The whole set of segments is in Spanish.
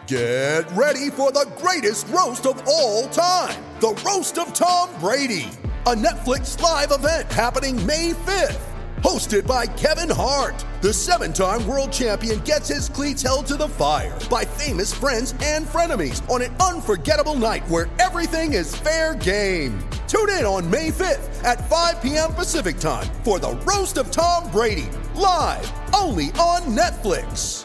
Get ready for the greatest roast of all time, the Roast of Tom Brady, a Netflix live event happening May 5th. Hosted by Kevin Hart, the 7-time world champion gets his cleats held to the fire by famous friends and frenemies on an unforgettable night where everything is fair game. Tune in on May 5th at 5 p.m. Pacific time for the Roast of Tom Brady, live only on Netflix.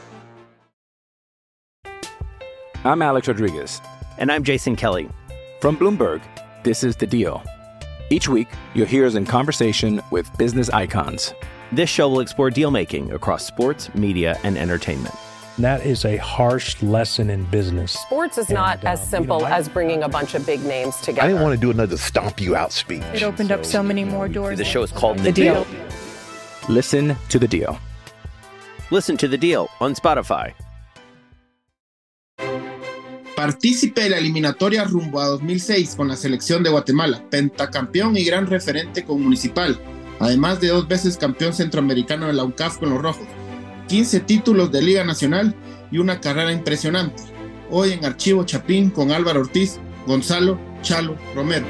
I'm Alex Rodriguez. And I'm Jason Kelly. From Bloomberg, this is The Deal. Each week, you'll hear us in conversation with business icons. This show will explore deal-making across sports, media, and entertainment. That is a harsh lesson in business. Sports is not as simple as bringing a bunch of big names together. I didn't want to do another stomp you out speech. It opened up so many more doors. The show is called The Deal. Listen to The Deal. Listen to The Deal on Spotify. Partícipe de la eliminatoria rumbo a 2006 con la selección de Guatemala, pentacampeón y gran referente con Municipal, además de 2 veces campeón centroamericano de la UNCAF con los Rojos, 15 títulos de Liga Nacional y una carrera impresionante. Hoy en Archivo Chapín con Álvaro Ortiz, Gonzalo Chalo Romero.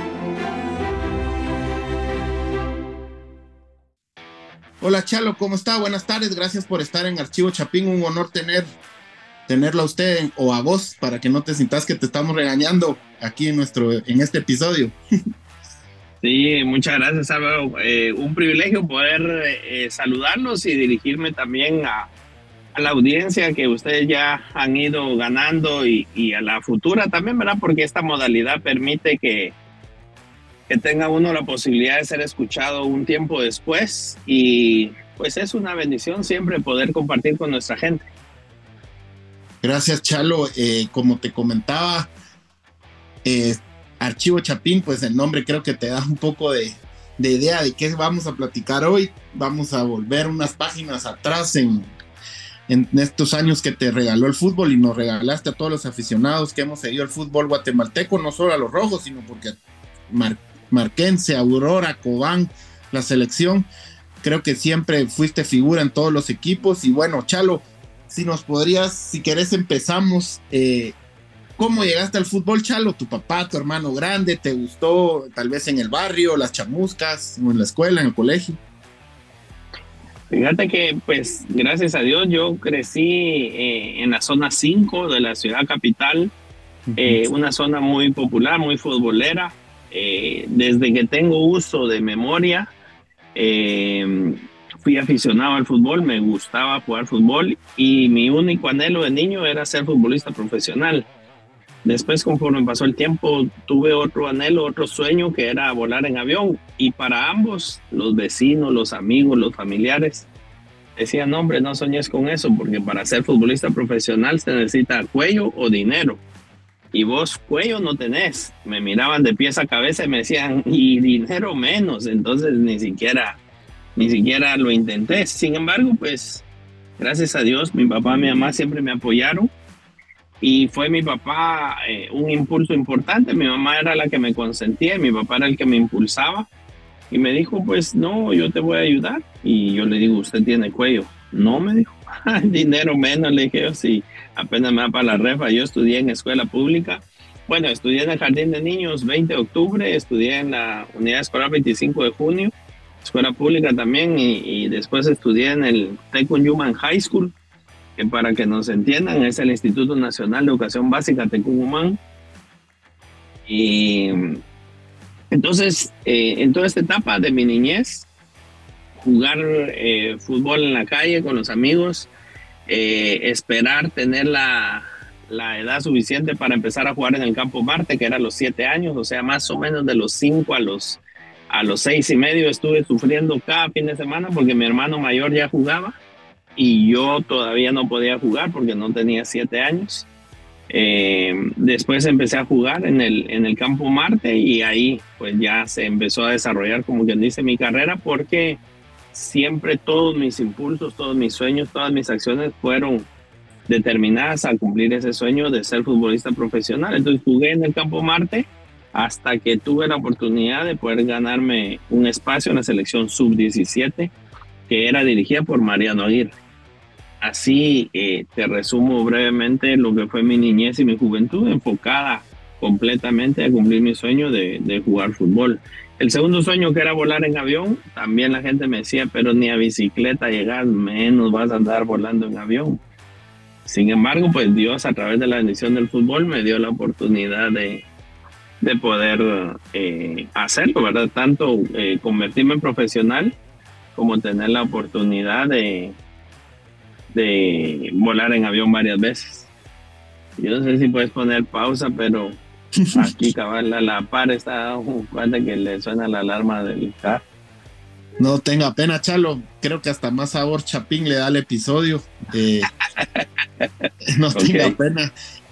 Hola Chalo, ¿cómo está? Buenas tardes, gracias por estar en Archivo Chapín, un honor tenerlo a usted o a vos para que no te sientas que te estamos regañando aquí en este episodio. Sí, muchas gracias Álvaro, un privilegio poder saludarlos y dirigirme también a la audiencia que ustedes ya han ido ganando y a la futura también, ¿verdad? Porque esta modalidad permite que tenga uno la posibilidad de ser escuchado un tiempo después y pues es una bendición siempre poder compartir con nuestra gente. Gracias Chalo, como te comentaba, Archivo Chapín, pues el nombre creo que te da un poco de idea de qué vamos a platicar hoy. Vamos a volver unas páginas atrás en estos años que te regaló el fútbol y nos regalaste a todos los aficionados que hemos seguido el fútbol guatemalteco, no solo a los Rojos, sino porque Marquense, Aurora, Cobán, la selección, creo que siempre fuiste figura en todos los equipos. Y bueno, Chalo, si nos podrías, si querés empezamos, ¿cómo llegaste al fútbol, Chalo? ¿Tu papá, tu hermano grande, te gustó tal vez en el barrio, las chamuscas, o en la escuela, en el colegio? Fíjate que, pues, gracias a Dios, yo crecí en la zona 5 de la ciudad capital, una zona muy popular, muy futbolera. Desde que tengo uso de memoria, fui aficionado al fútbol, me gustaba jugar fútbol y mi único anhelo de niño era ser futbolista profesional. Después, conforme pasó el tiempo, tuve otro anhelo, otro sueño que era volar en avión. Y para ambos, los vecinos, los amigos, los familiares, decían, no, hombre, no soñes con eso, porque para ser futbolista profesional se necesita cuello o dinero. Y vos cuello no tenés. Me miraban de pies a cabeza y me decían, y dinero menos. Entonces ni siquiera lo intenté. Sin embargo, pues, gracias a Dios, mi papá y mi mamá siempre me apoyaron. Y fue mi papá un impulso importante. Mi mamá era la que me consentía y mi papá era el que me impulsaba. Y me dijo, pues no, yo te voy a ayudar. Y yo le digo, usted tiene cuello. No, me dijo, dinero menos. Le dije, yo sí, apenas me da para la refa. Yo estudié en escuela pública. Bueno, estudié en el Jardín de Niños 20 de octubre. Estudié en la Unidad Escolar 25 de junio. Escuela pública también. Y después estudié en el Tecuyuman High School, que para que nos entiendan es el Instituto Nacional de Educación Básica Tecuyuman. Y entonces, en toda esta etapa de mi niñez, jugar fútbol en la calle con los amigos, esperar tener la edad suficiente para empezar a jugar en el Campo Marte, que era a los 7 años, o sea, más o menos de los 5 a los 6 y medio estuve sufriendo cada fin de semana porque mi hermano mayor ya jugaba y yo todavía no podía jugar porque no tenía 7 años. Después empecé a jugar en el Campo Marte y ahí pues ya se empezó a desarrollar, como quien dice, mi carrera, porque siempre todos mis impulsos, todos mis sueños, todas mis acciones fueron determinadas a cumplir ese sueño de ser futbolista profesional. Entonces jugué en el Campo Marte hasta que tuve la oportunidad de poder ganarme un espacio en la selección sub-17 que era dirigida por Mariano Aguirre. así te resumo brevemente lo que fue mi niñez y mi juventud, enfocada completamente a cumplir mi sueño de jugar fútbol. El segundo sueño, que era volar en avión, también la gente me decía, pero ni a bicicleta llegar, menos vas a andar volando en avión. Sin embargo, pues Dios, a través de la bendición del fútbol, me dio la oportunidad de poder hacerlo, ¿verdad? Tanto convertirme en profesional como tener la oportunidad de volar en avión varias veces. Yo no sé si puedes poner pausa, pero aquí cabal la par está un cuate que le suena la alarma del carro. No tenga pena, Chalo. Creo que hasta más sabor chapín le da al episodio. No tenga pena.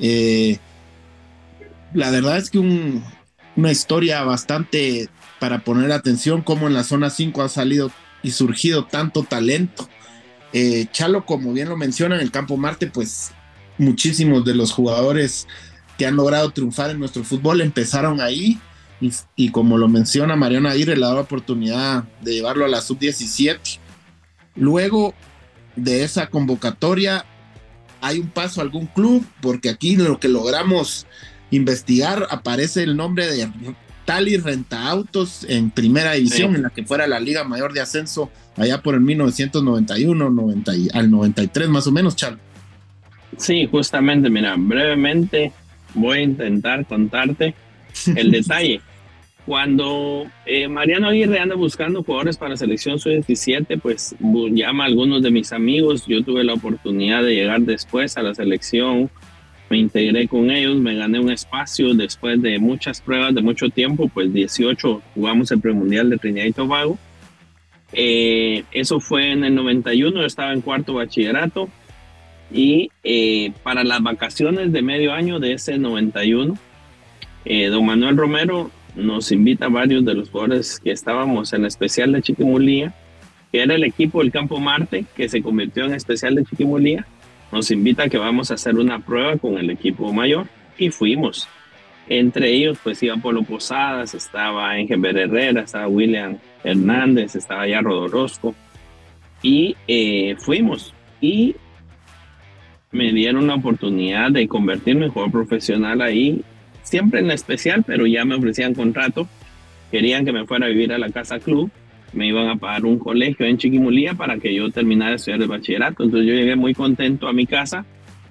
La verdad es que una historia bastante para poner atención, como en la zona 5 ha salido y surgido tanto talento. Chalo, como bien lo menciona, en el Campo Marte, pues muchísimos de los jugadores que han logrado triunfar en nuestro fútbol empezaron ahí, y como lo menciona Mariano Aguirre, le da la oportunidad de llevarlo a la sub-17. Luego de esa convocatoria hay un paso a algún club, porque aquí lo que logramos investigar aparece el nombre de Tali Rentaautos en primera división, sí, en la que fuera la Liga Mayor de Ascenso allá por el 1991 al 93 más o menos, Chalo. Sí, justamente, mira, brevemente voy a intentar contarte el detalle. Cuando Mariano Aguirre anda buscando jugadores para la selección sub-17, pues llama a algunos de mis amigos. Yo tuve la oportunidad de llegar después a la selección, me integré con ellos, me gané un espacio después de muchas pruebas, de mucho tiempo, pues 18 jugamos el premundial de Trinidad y Tobago. Eso fue en el 91, yo estaba en cuarto bachillerato. Y para las vacaciones de medio año de ese 91, don Manuel Romero nos invita a varios de los jugadores que estábamos en la especial de Chiquimulía, que era el equipo del Campo Marte, que se convirtió en especial de Chiquimulía. Nos invita a que vamos a hacer una prueba con el equipo mayor, y fuimos. Entre ellos, pues iba Polo Posadas, estaba Engelbert Herrera, estaba William Hernández, estaba ya Rodorosco, y fuimos. Y me dieron la oportunidad de convertirme en jugador profesional ahí, siempre en la especial, pero ya me ofrecían contrato. Querían que me fuera a vivir a la Casa Club, me iban a pagar un colegio en Chiquimulía para que yo terminara de estudiar el bachillerato. Entonces yo llegué muy contento a mi casa.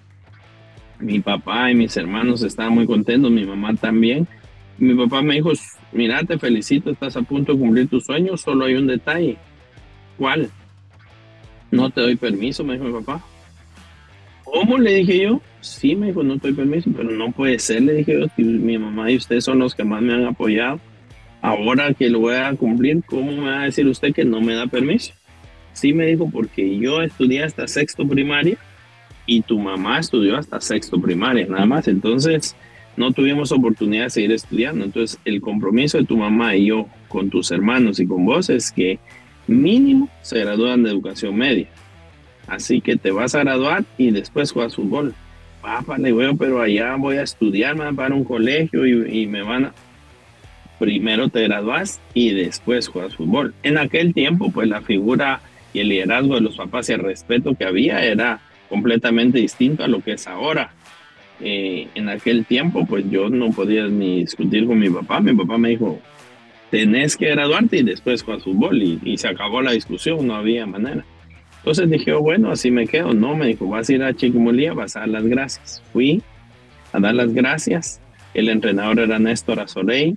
Mi papá y mis hermanos estaban muy contentos, mi mamá también. Mi papá me dijo, mira, te felicito, estás a punto de cumplir tus sueños, solo hay un detalle. ¿Cuál? No te doy permiso, me dijo mi papá. ¿Cómo? Le dije yo. Sí, me dijo, no te doy permiso, pero no puede ser, le dije yo. Mi mamá y usted son los que más me han apoyado. Ahora que lo voy a cumplir, ¿cómo me va a decir usted que no me da permiso? Sí, me dijo, porque yo estudié hasta sexto primaria y tu mamá estudió hasta sexto primaria, nada más. Entonces, no tuvimos oportunidad de seguir estudiando. Entonces, el compromiso de tu mamá y yo con tus hermanos y con vos es que mínimo se gradúan de educación media. Así que te vas a graduar y después juegas fútbol. Papá, le digo, pero allá voy a estudiar, me van a pagar un colegio y me van a... Primero te gradúas y después juegas fútbol. En aquel tiempo, pues la figura y el liderazgo de los papás y el respeto que había era completamente distinto a lo que es ahora. En aquel tiempo, pues yo no podía ni discutir con mi papá. Mi papá me dijo, tenés que graduarte y después juegas fútbol. Y se acabó la discusión, no había manera. Entonces dije, bueno, así me quedo. No, me dijo, vas a ir a Chiquimulía, vas a dar las gracias. Fui a dar las gracias. El entrenador era Néstor Azorey.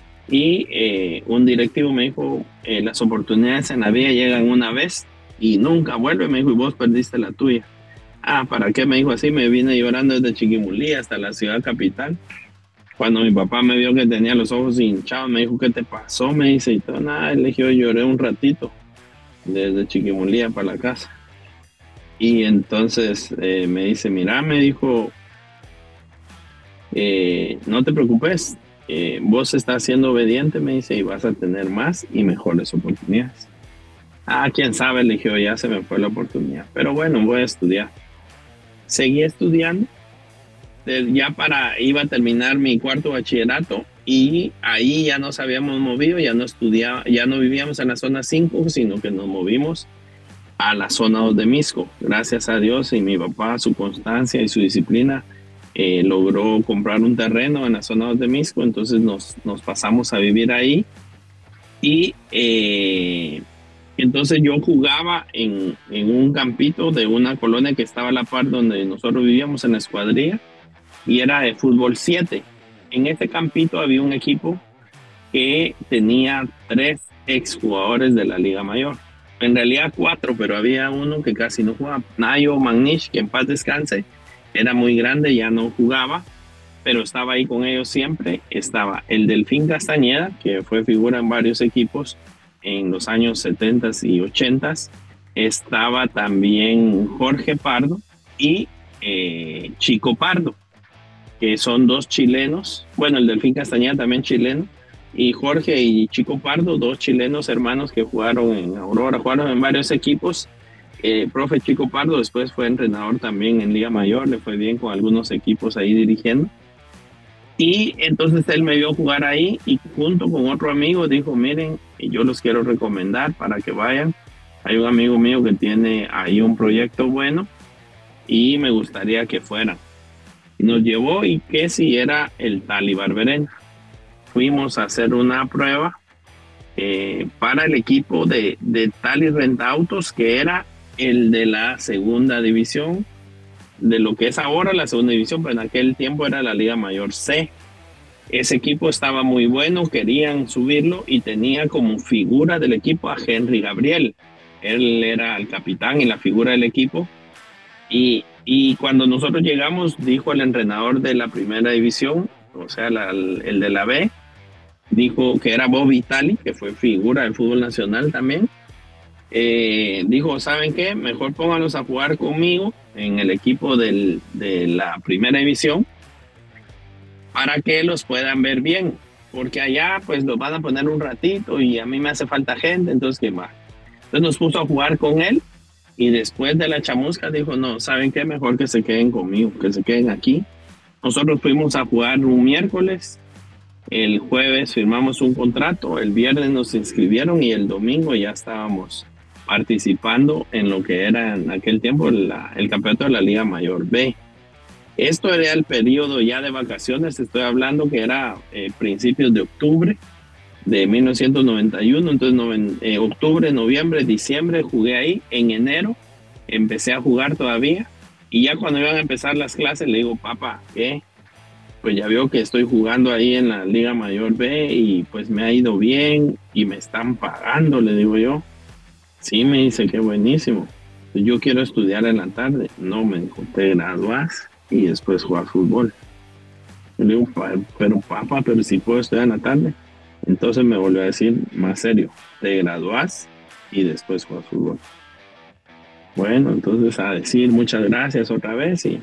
Y un directivo me dijo, las oportunidades en la vida llegan una vez y nunca vuelven. Me dijo, y vos perdiste la tuya. Ah, ¿para qué? Me dijo así. Me vine llorando desde Chiquimulía hasta la ciudad capital. Cuando mi papá me vio que tenía los ojos hinchados, me dijo, ¿qué te pasó? Me dice, y todo, nada, le dije, yo lloré un ratito desde Chiquimulía para la casa. Y entonces me dice, mira, me dijo, no te preocupes, vos estás siendo obediente, me dice, y vas a tener más y mejores oportunidades. Ah, quién sabe, le dije, ya se me fue la oportunidad, pero bueno, voy a estudiar. Seguí estudiando, iba a terminar mi cuarto bachillerato, y ahí ya nos habíamos movido, ya no vivíamos en la zona 5, sino que nos movimos a la zona 2 de Misco. Gracias a Dios y mi papá, su constancia y su disciplina, logró comprar un terreno en la zona 2 de Misco, entonces nos pasamos a vivir ahí. Y entonces yo jugaba en un campito de una colonia que estaba a la par donde nosotros vivíamos, en la escuadrilla, y era de fútbol 7. En este campito había un equipo que tenía 3 exjugadores de la Liga Mayor. En realidad 4, pero había uno que casi no jugaba. Nayo Magnish, que en paz descanse, era muy grande, ya no jugaba, pero estaba ahí con ellos siempre. Estaba el Delfín Castañeda, que fue figura en varios equipos en los años 70 y 80. Estaba también Jorge Pardo y Chico Pardo, que son 2 chilenos. Bueno, el Delfín Castañeda también chileno, y Jorge y Chico Pardo, 2 chilenos hermanos que jugaron en Aurora, jugaron en varios equipos. Profe Chico Pardo después fue entrenador también en Liga Mayor, le fue bien con algunos equipos ahí dirigiendo. Y entonces él me vio jugar ahí y junto con otro amigo dijo, miren, yo los quiero recomendar para que vayan. Hay un amigo mío que tiene ahí un proyecto bueno y me gustaría que fueran. Y nos llevó, y que si era el Tali Barberena. Fuimos a hacer una prueba para el equipo de Tali Rentautos, que era el de la segunda división, de lo que es ahora la segunda división, pero en aquel tiempo era la Liga Mayor C. Ese equipo estaba muy bueno, querían subirlo y tenía como figura del equipo a Henry Gabriel. Él era el capitán y la figura del equipo. Y cuando nosotros llegamos, dijo el entrenador de la primera división, o sea, el de la B, dijo que era Bobby Tali, que fue figura del fútbol nacional también. Dijo, ¿saben qué? Mejor pónganlos a jugar conmigo en el equipo de la primera división para que los puedan ver bien, porque allá pues los van a poner un ratito y a mí me hace falta gente, entonces ¿qué más? Entonces nos puso a jugar con él y después de la chamusca dijo, no, ¿saben qué? Mejor que se queden conmigo, que se queden aquí. Nosotros fuimos a jugar un miércoles, el jueves firmamos un contrato, el viernes nos inscribieron y el domingo ya estábamos participando en lo que era en aquel tiempo el campeonato de la Liga Mayor B. Esto era el periodo ya de vacaciones, estoy hablando que era principios de octubre de 1991, entonces octubre, noviembre, diciembre jugué ahí, en enero empecé a jugar todavía y ya cuando iban a empezar las clases le digo, papá, ¿qué? Pues ya veo que estoy jugando ahí en la Liga Mayor B y pues me ha ido bien y me están pagando, le digo yo. Sí, me dice, qué buenísimo. Yo quiero estudiar en la tarde. No, me dijo, te gradúas y después jugar fútbol. Le digo, pero papá, pero si puedo estudiar en la tarde. Entonces me volvió a decir más serio, te gradúas y después jugar fútbol. Bueno, entonces a decir muchas gracias otra vez. Y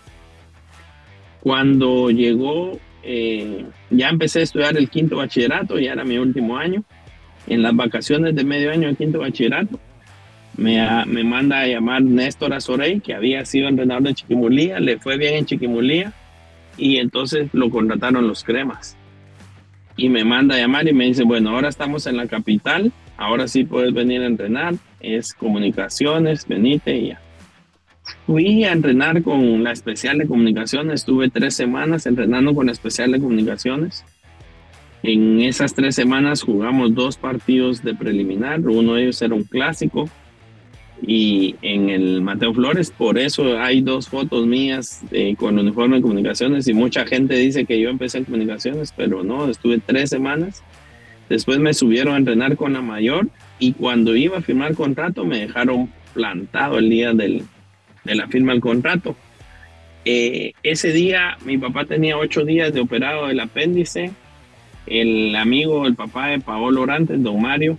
cuando llegó, ya empecé a estudiar el 5º bachillerato, ya era mi último año. En las vacaciones de medio año del 5º bachillerato, me manda a llamar Néstor Azorey, que había sido entrenador de Chiquimulía, le fue bien en Chiquimulía, y entonces lo contrataron los Cremas. Y me manda a llamar y me dice, bueno, ahora estamos en la capital, ahora sí puedes venir a entrenar, es comunicaciones, venite y ya. Fui a entrenar con la especial de comunicaciones, estuve 3 semanas entrenando con la especial de comunicaciones. En esas 3 semanas jugamos 2 partidos de preliminar, uno de ellos era un clásico y en el Mateo Flores, por eso hay 2 fotos mías con el uniforme de comunicaciones y mucha gente dice que yo empecé en comunicaciones, pero no, estuve 3 semanas. Después me subieron a entrenar con la mayor y cuando iba a firmar contrato me dejaron plantado el día de la firma del contrato. Ese día mi papá tenía 8 días de operado del apéndice. El amigo, el papá de Paolo Orantes, don Mario,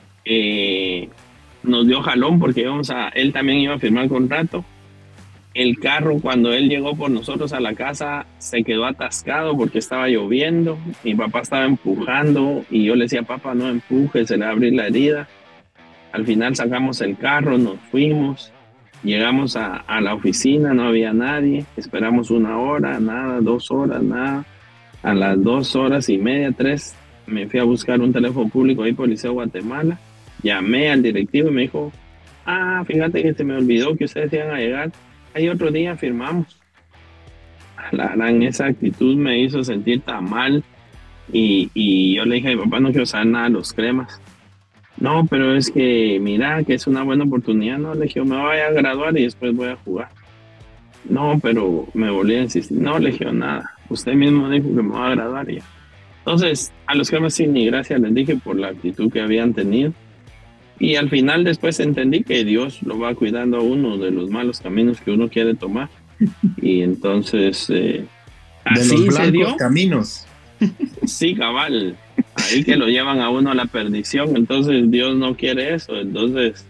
nos dio jalón porque él también iba a firmar el contrato. El carro, cuando él llegó por nosotros a la casa, se quedó atascado porque estaba lloviendo. Mi papá estaba empujando y yo le decía, papá, no empuje, se le va a abrir la herida. Al final sacamos el carro, nos fuimos, llegamos a la oficina, no había nadie, esperamos 1 hora, nada, 2 horas, nada. A las 2 horas y media, 3, me fui a buscar un teléfono público ahí por Liceo Guatemala. Llamé al directivo y me dijo, fíjate que se me olvidó que ustedes iban a llegar. Ahí otro día firmamos. La gran esa actitud me hizo sentir tan mal. Y yo le dije a mi papá, no quiero saber nada de los cremas. No, pero es que mira que es una buena oportunidad. No, le dije, me voy a graduar y después voy a jugar. No, pero me volví a insistir. No, le dije, nada. Usted mismo dijo que me voy a graduar y ya. Entonces, a los cremas sí, ni gracias les dije por la actitud que habían tenido. Y al final después entendí que Dios lo va cuidando a uno de los malos caminos que uno quiere tomar. Y entonces, así de los se dio. Caminos. Sí, cabal. Ahí que lo llevan a uno a la perdición. Entonces Dios no quiere eso. Entonces,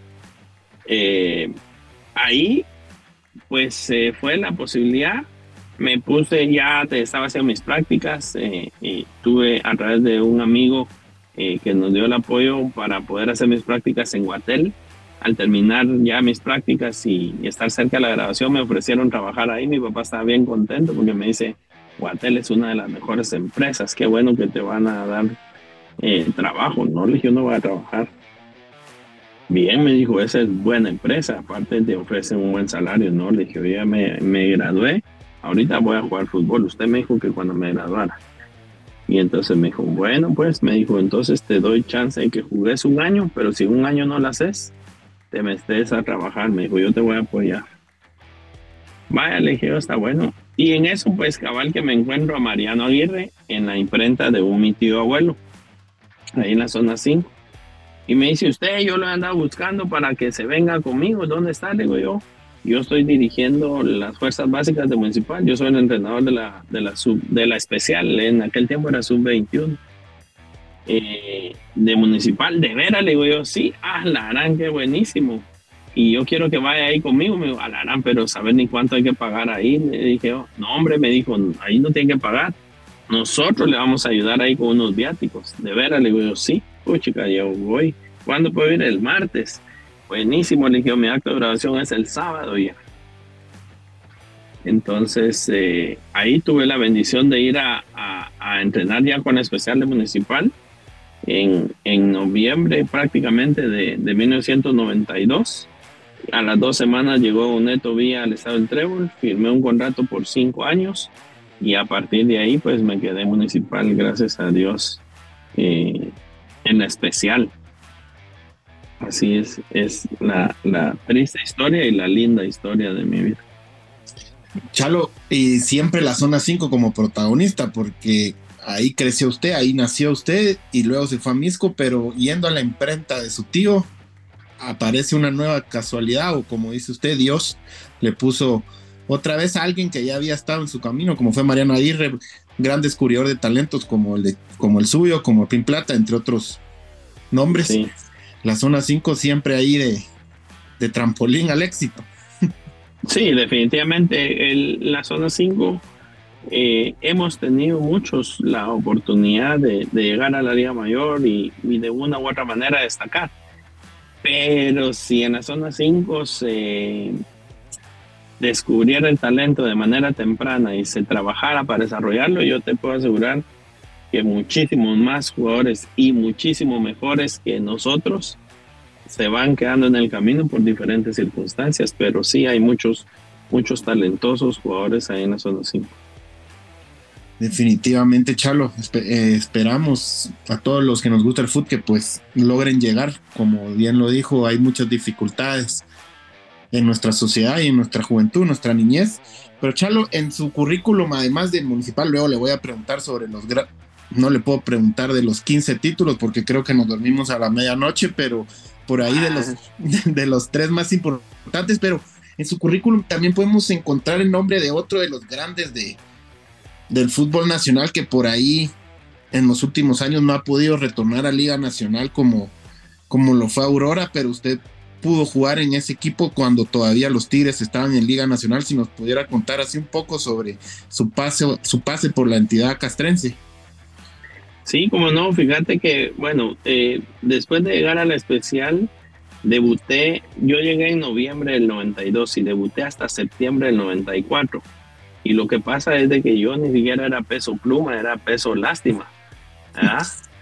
ahí, pues fue la posibilidad. Me puse, ya estaba haciendo mis prácticas y tuve a través de un amigo que nos dio el apoyo para poder hacer mis prácticas en Guatel. Al terminar ya mis prácticas y estar cerca de la graduación, me ofrecieron trabajar ahí. Mi papá estaba bien contento porque me dice, Guatel es una de las mejores empresas, qué bueno que te van a dar trabajo. No, le dije, yo no voy a trabajar. Bien, me dijo, esa es buena empresa, aparte te ofrecen un buen salario. No, le dije, yo ya me gradué, ahorita voy a jugar fútbol. Usted me dijo que cuando me graduara. Y entonces me dijo, bueno, pues me dijo, entonces te doy chance de que jugues un año, pero si un año no lo haces, te metes a trabajar. Me dijo, yo te voy a apoyar. Vaya, le dije, está bueno. Y en eso, pues, cabal que me encuentro a Mariano Aguirre en la imprenta de mi tío abuelo, ahí en la zona 5. Y me dice, yo lo he andado buscando para que se venga conmigo. ¿Dónde está? Le digo yo estoy dirigiendo las fuerzas básicas de Municipal. Yo soy el entrenador de la especial. En aquel tiempo era sub-21. De Municipal. ¿De veras? Le digo yo, sí. La gran, qué buenísimo. Y yo quiero que vaya ahí conmigo. Me dijo, alarán, pero saber ni cuánto hay que pagar ahí. Le dije, no, hombre, me dijo, ahí no tiene que pagar. Nosotros le vamos a ayudar ahí con unos viáticos. De veras, le digo yo, sí. Chica, yo voy. ¿Cuándo puedo ir? El martes. Buenísimo, le dije, mi acto de graduación es el sábado ya. Entonces, ahí tuve la bendición de ir a entrenar ya con la especial de Municipal en noviembre prácticamente de 1992. A las 2 semanas llegó un Neto Vía al estado del Trébol, firmé un contrato por 5 años y a partir de ahí pues me quedé Municipal, gracias a Dios, en la especial. Así es la triste historia y la linda historia de mi vida. Chalo, y siempre la zona 5 como protagonista, porque ahí creció usted, ahí nació usted y luego se fue a Misco, pero yendo a la imprenta de su tío, aparece una nueva casualidad, o como dice usted, Dios le puso otra vez a alguien que ya había estado en su camino, como fue Mariano Aguirre, gran descubridor de talentos como el suyo, como Pin Plata, entre otros nombres. Sí. La zona 5 siempre ahí de trampolín al éxito. Sí, definitivamente la zona 5 hemos tenido muchos la oportunidad de llegar a la Liga Mayor y de una u otra manera destacar. Pero si en la zona 5 se descubriera el talento de manera temprana y se trabajara para desarrollarlo, yo te puedo asegurar que muchísimos más jugadores y muchísimo mejores que nosotros se van quedando en el camino por diferentes circunstancias, pero sí hay muchos talentosos jugadores ahí en la zona 5. Definitivamente, Chalo, esperamos a todos los que nos gusta el fútbol que pues logren llegar. Como bien lo dijo, hay muchas dificultades en nuestra sociedad y en nuestra juventud, nuestra niñez, pero Chalo, en su currículum, además de Municipal, luego le voy a preguntar sobre no le puedo preguntar de los 15 títulos porque creo que nos dormimos a la medianoche, pero por ahí de los 3 más importantes. Pero en su currículum también podemos encontrar el nombre de otro de los grandes del fútbol nacional que por ahí en los últimos años no ha podido retornar a Liga Nacional como lo fue Aurora, pero usted pudo jugar en ese equipo cuando todavía los Tigres estaban en Liga Nacional. Si nos pudiera contar así un poco sobre su pase por la entidad castrense. Sí, como no, fíjate que, bueno, después de llegar a la especial, debuté, yo llegué en noviembre del 92 y debuté hasta septiembre del 94. Y lo que pasa es de que yo ni siquiera era peso pluma, era peso lástima.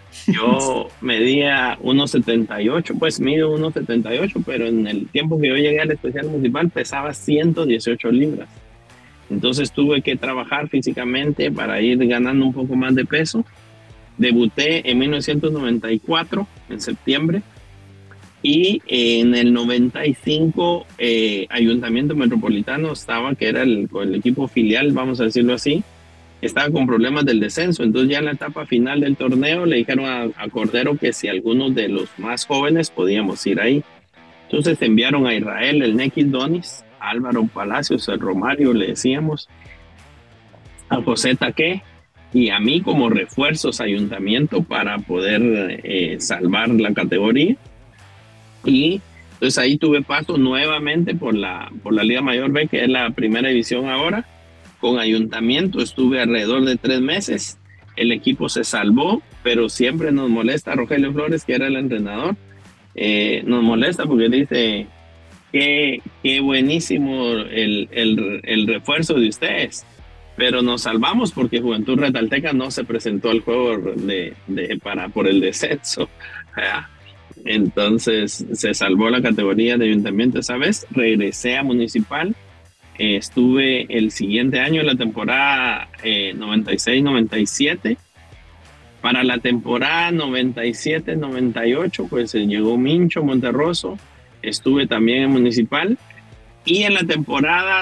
Yo medía 1.78, pues mido 1.78, pero en el tiempo que yo llegué al especial municipal pesaba 118 libras. Entonces tuve que trabajar físicamente para ir ganando un poco más de peso. Debuté en 1994, en septiembre, y en el 95 Ayuntamiento Metropolitano estaba, que era el equipo filial, vamos a decirlo así, estaba con problemas del descenso. Entonces ya en la etapa final del torneo le dijeron a Cordero que si algunos de los más jóvenes podíamos ir ahí. Entonces enviaron a Israel, el Nekis Donis, a Álvaro Palacios, el Romario, le decíamos, a José Taqué y a mí como refuerzos Ayuntamiento para poder salvar la categoría. Y entonces ahí tuve paso nuevamente por la Liga Mayor B, que es la primera división ahora. Con Ayuntamiento estuve alrededor de 3 meses. El equipo se salvó, pero siempre nos molesta Rogelio Flores, que era el entrenador. Nos molesta porque dice que buenísimo el refuerzo de ustedes. Pero nos salvamos porque Juventud Retalteca no se presentó al juego por el descenso. Entonces se salvó la categoría de Ayuntamiento esa vez. Regresé a Municipal. Estuve el siguiente año en la temporada 96-97. Para la temporada 97-98 pues llegó Mincho Monterroso. Estuve también en Municipal. Y en la temporada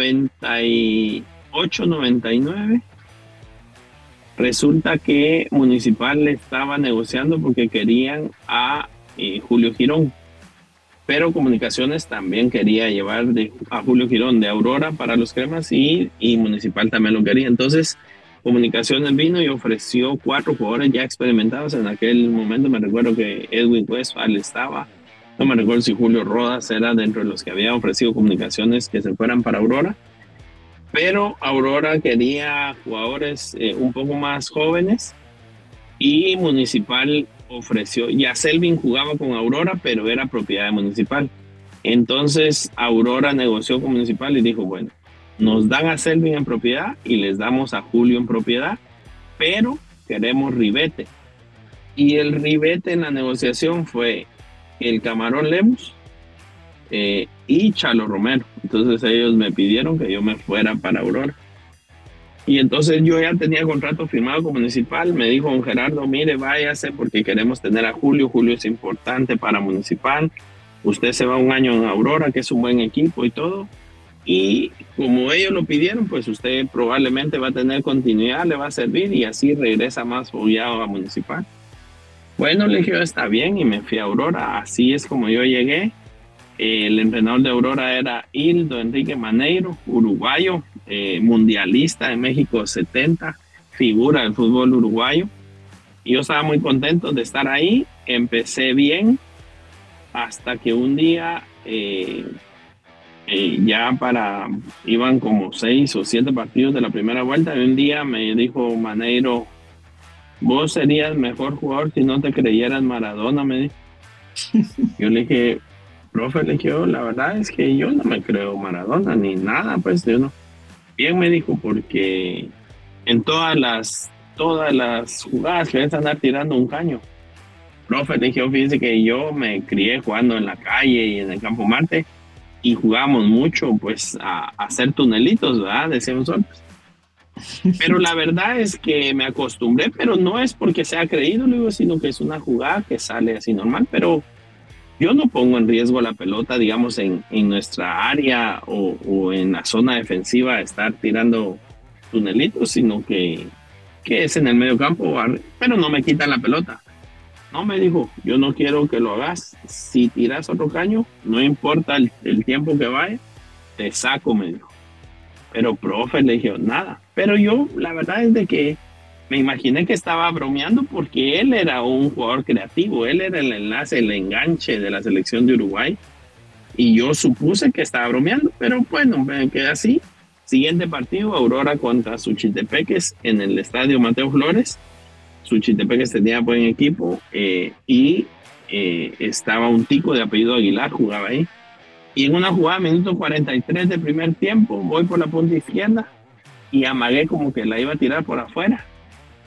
98-99 resulta que Municipal estaba negociando porque querían a Julio Girón, pero Comunicaciones también quería llevar a Julio Girón de Aurora para los Cremas y Municipal también lo quería. Entonces Comunicaciones vino y ofreció 4 jugadores ya experimentados. En aquel momento me recuerdo que Edwin Westphal estaba, no me recuerdo si Julio Rodas era dentro de los que había ofrecido Comunicaciones que se fueran para Aurora, pero Aurora quería jugadores un poco más jóvenes y Municipal ofreció, ya Selvin jugaba con Aurora, pero era propiedad de Municipal. Entonces Aurora negoció con Municipal y dijo, bueno, nos dan a Selvin en propiedad y les damos a Julio en propiedad, pero queremos ribete. Y el ribete en la negociación fue el Camarón Lemus y Chalo Romero. Entonces ellos me pidieron que yo me fuera para Aurora. Y entonces yo ya tenía contrato firmado con Municipal. Me dijo don Gerardo, mire, váyase porque queremos tener a Julio. Julio es importante para Municipal. Usted se va un año en Aurora, que es un buen equipo y todo. Y como ellos lo pidieron, pues usted probablemente va a tener continuidad, le va a servir y así regresa más fogueado a Municipal. Bueno, le dije, está bien, y me fui a Aurora. Así es como yo llegué. El entrenador de Aurora era Hildo Enrique Maneiro, uruguayo, mundialista en México 70, figura del fútbol uruguayo. Y yo estaba muy contento de estar ahí. Empecé bien hasta que un día iban como 6 o 7 partidos de la primera vuelta, y un día me dijo Maneiro, vos serías mejor jugador si no te creyeras Maradona, me dijo. Yo le dije, profe, le dije, la verdad es que yo no me creo Maradona ni nada, pues yo no. Bien, me dijo, porque en todas las jugadas que debes andar tirando un caño. Profe, le dije, fíjese que yo me crié jugando en la calle y en el Campo Marte y jugábamos mucho pues a hacer tunelitos, ¿verdad? Decíamos nosotros. Pero la verdad es que me acostumbré, pero no es porque sea creído, digo, sino que es una jugada que sale así normal, pero yo no pongo en riesgo la pelota, digamos, en nuestra área o en la zona defensiva estar tirando tunelitos, sino que es en el medio campo, pero no me quitan la pelota. No, me dijo, yo no quiero que lo hagas. Si tiras otro caño, no importa el tiempo que vaya, te saco, me dijo. Pero, profe, le dije, nada. Pero yo, la verdad es de que me imaginé que estaba bromeando porque él era un jugador creativo. Él era el enlace, el enganche de la selección de Uruguay. Y yo supuse que estaba bromeando, pero bueno, me quedé así. Siguiente partido, Aurora contra Suchitepeques en el estadio Mateo Flores. Suchitepeques tenía buen equipo y estaba un tico de apellido Aguilar, jugaba ahí. Y en una jugada, minuto 43 de primer tiempo, voy por la punta izquierda y amagué como que la iba a tirar por afuera.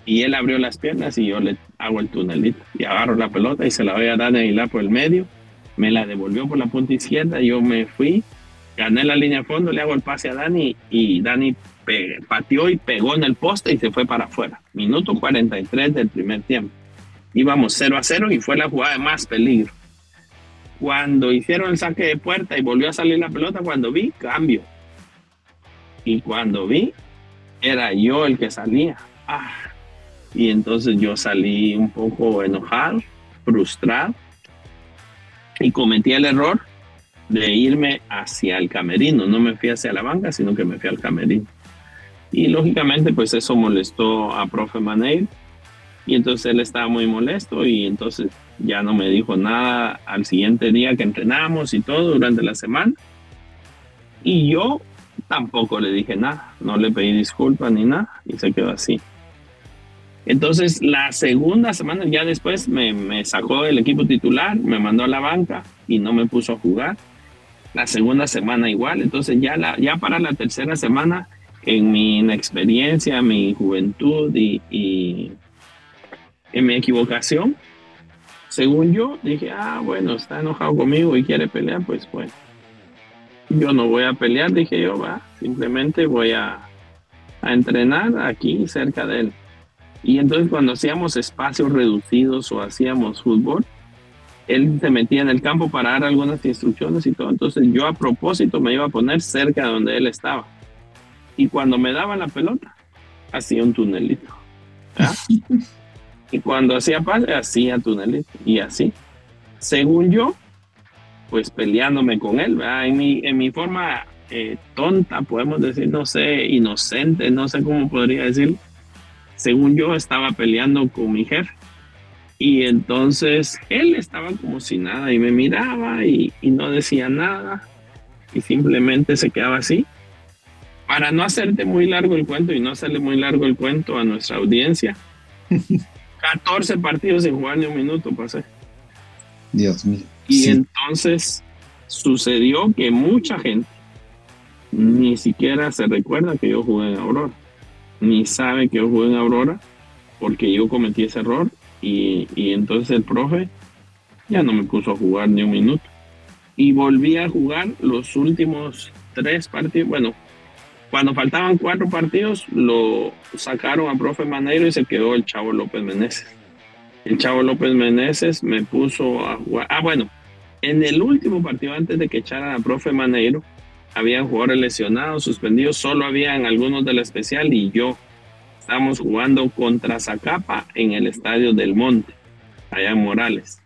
y él abrió las piernas y yo le hago el tunelito y agarro la pelota y se la voy a Dani Aguilar por el medio, me la devolvió por la punta izquierda, yo me fui, gané la línea de fondo, le hago el pase a Dani y Dani pateó y pegó en el poste y se fue para afuera. Minuto 43 del primer tiempo. Íbamos 0-0 y fue la jugada de más peligro. Cuando hicieron el saque de puerta y volvió a salir la pelota, cuando vi, cambio. Y cuando vi, era yo el que salía. Y entonces yo salí un poco enojado, frustrado, y cometí el error de irme hacia el camerino. No me fui hacia la banca, sino que me fui al camerino. Y lógicamente pues eso molestó a profe Maneiro, y entonces él estaba muy molesto y entonces ya no me dijo nada al siguiente día que entrenamos y todo durante la semana, y yo tampoco le dije nada, no le pedí disculpas ni nada y se quedó así. Entonces la segunda semana ya después me sacó del equipo titular, me mandó a la banca y no me puso a jugar. La segunda semana igual, entonces ya para la tercera semana, en mi inexperiencia, mi juventud y en mi equivocación, según yo, dije, bueno, está enojado conmigo y quiere pelear, pues bueno. Yo no voy a pelear, dije yo, simplemente voy a entrenar aquí cerca de él. Y entonces cuando hacíamos espacios reducidos o hacíamos fútbol, él se metía en el campo para dar algunas instrucciones y todo. Entonces yo a propósito me iba a poner cerca de donde él estaba. Y cuando me daba la pelota, hacía un tunelito. Y cuando hacía pase, hacía tunelito. Y así, según yo, pues peleándome con él, en mi forma tonta, podemos decir, no sé, inocente, no sé cómo podría decir. Según yo, estaba peleando con mi jefe. Y entonces él estaba como si nada y me miraba y no decía nada. Y simplemente se quedaba así. Para no hacerte muy largo el cuento y no hacerle muy largo el cuento a nuestra audiencia, 14 partidos sin jugar ni un minuto pasé. Dios mío. Y sí. Entonces sucedió que mucha gente ni siquiera se recuerda que yo jugué en Aurora, ni sabe que yo jugué en Aurora porque yo cometí ese error y entonces el profe ya no me puso a jugar ni un minuto. Y volví a jugar los últimos 3 partidos, bueno, cuando faltaban 4 partidos, lo sacaron a profe Maneiro y se quedó el Chavo López Meneses. El Chavo López Meneses me puso a jugar. Bueno, en el último partido antes de que echaran a profe Maneiro, habían jugadores lesionados, suspendidos, solo habían algunos de la especial y yo. Estábamos jugando contra Zacapa en el Estadio del Monte, allá en Morales.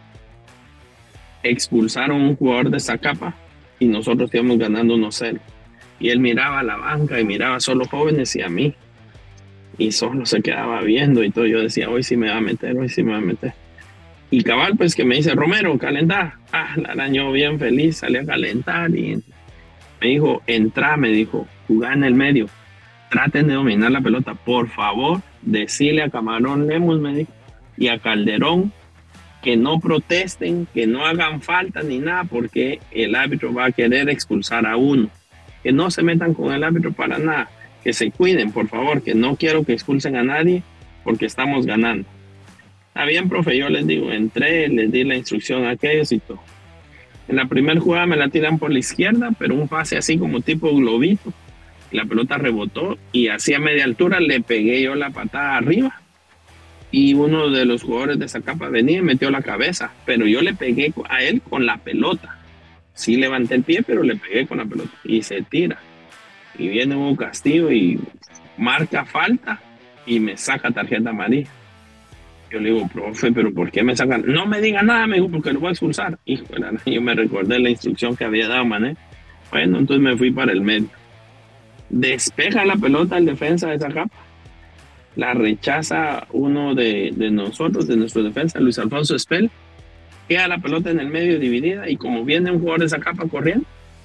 Expulsaron a un jugador de Zacapa y nosotros íbamos ganando 1-0. Y él miraba a la banca y miraba solo jóvenes y a mí. Y solo se quedaba viendo y todo. Yo decía, hoy sí me va a meter, hoy sí me va a meter. Y cabal, pues que me dice, Romero, calentá. La arañó bien feliz, salí a calentar y me dijo, entra, me dijo, jugá en el medio. Traten de dominar la pelota. Por favor, decile a Camarón Lemos, me dijo, y a Calderón, que no protesten, que no hagan falta ni nada, porque el árbitro va a querer expulsar a uno. Que no se metan con el árbitro para nada, que se cuiden, por favor, que no quiero que expulsen a nadie porque estamos ganando. Está bien, profe, yo les digo, entré, les di la instrucción a aquellos y todo. En la primera jugada me la tiran por la izquierda, pero un pase así como tipo globito, la pelota rebotó y así a media altura le pegué yo la patada arriba y uno de los jugadores de Zacapa venía y metió la cabeza, pero yo le pegué a él con la pelota. Sí levanté el pie, pero le pegué con la pelota y se tira. Y viene Hugo Castillo y marca falta y me saca tarjeta amarilla. Yo le digo, profe, ¿pero por qué me sacan? No me diga nada, me dijo, porque lo voy a expulsar. Híjole, yo me recordé la instrucción que había dado Mané. Bueno, entonces me fui para el medio. Despeja la pelota el defensa de Zacapa. La rechaza uno de nosotros, de nuestro defensa, Luis Alfonso Espel. Queda la pelota en el medio dividida y como viene un jugador de Zacapa corriendo,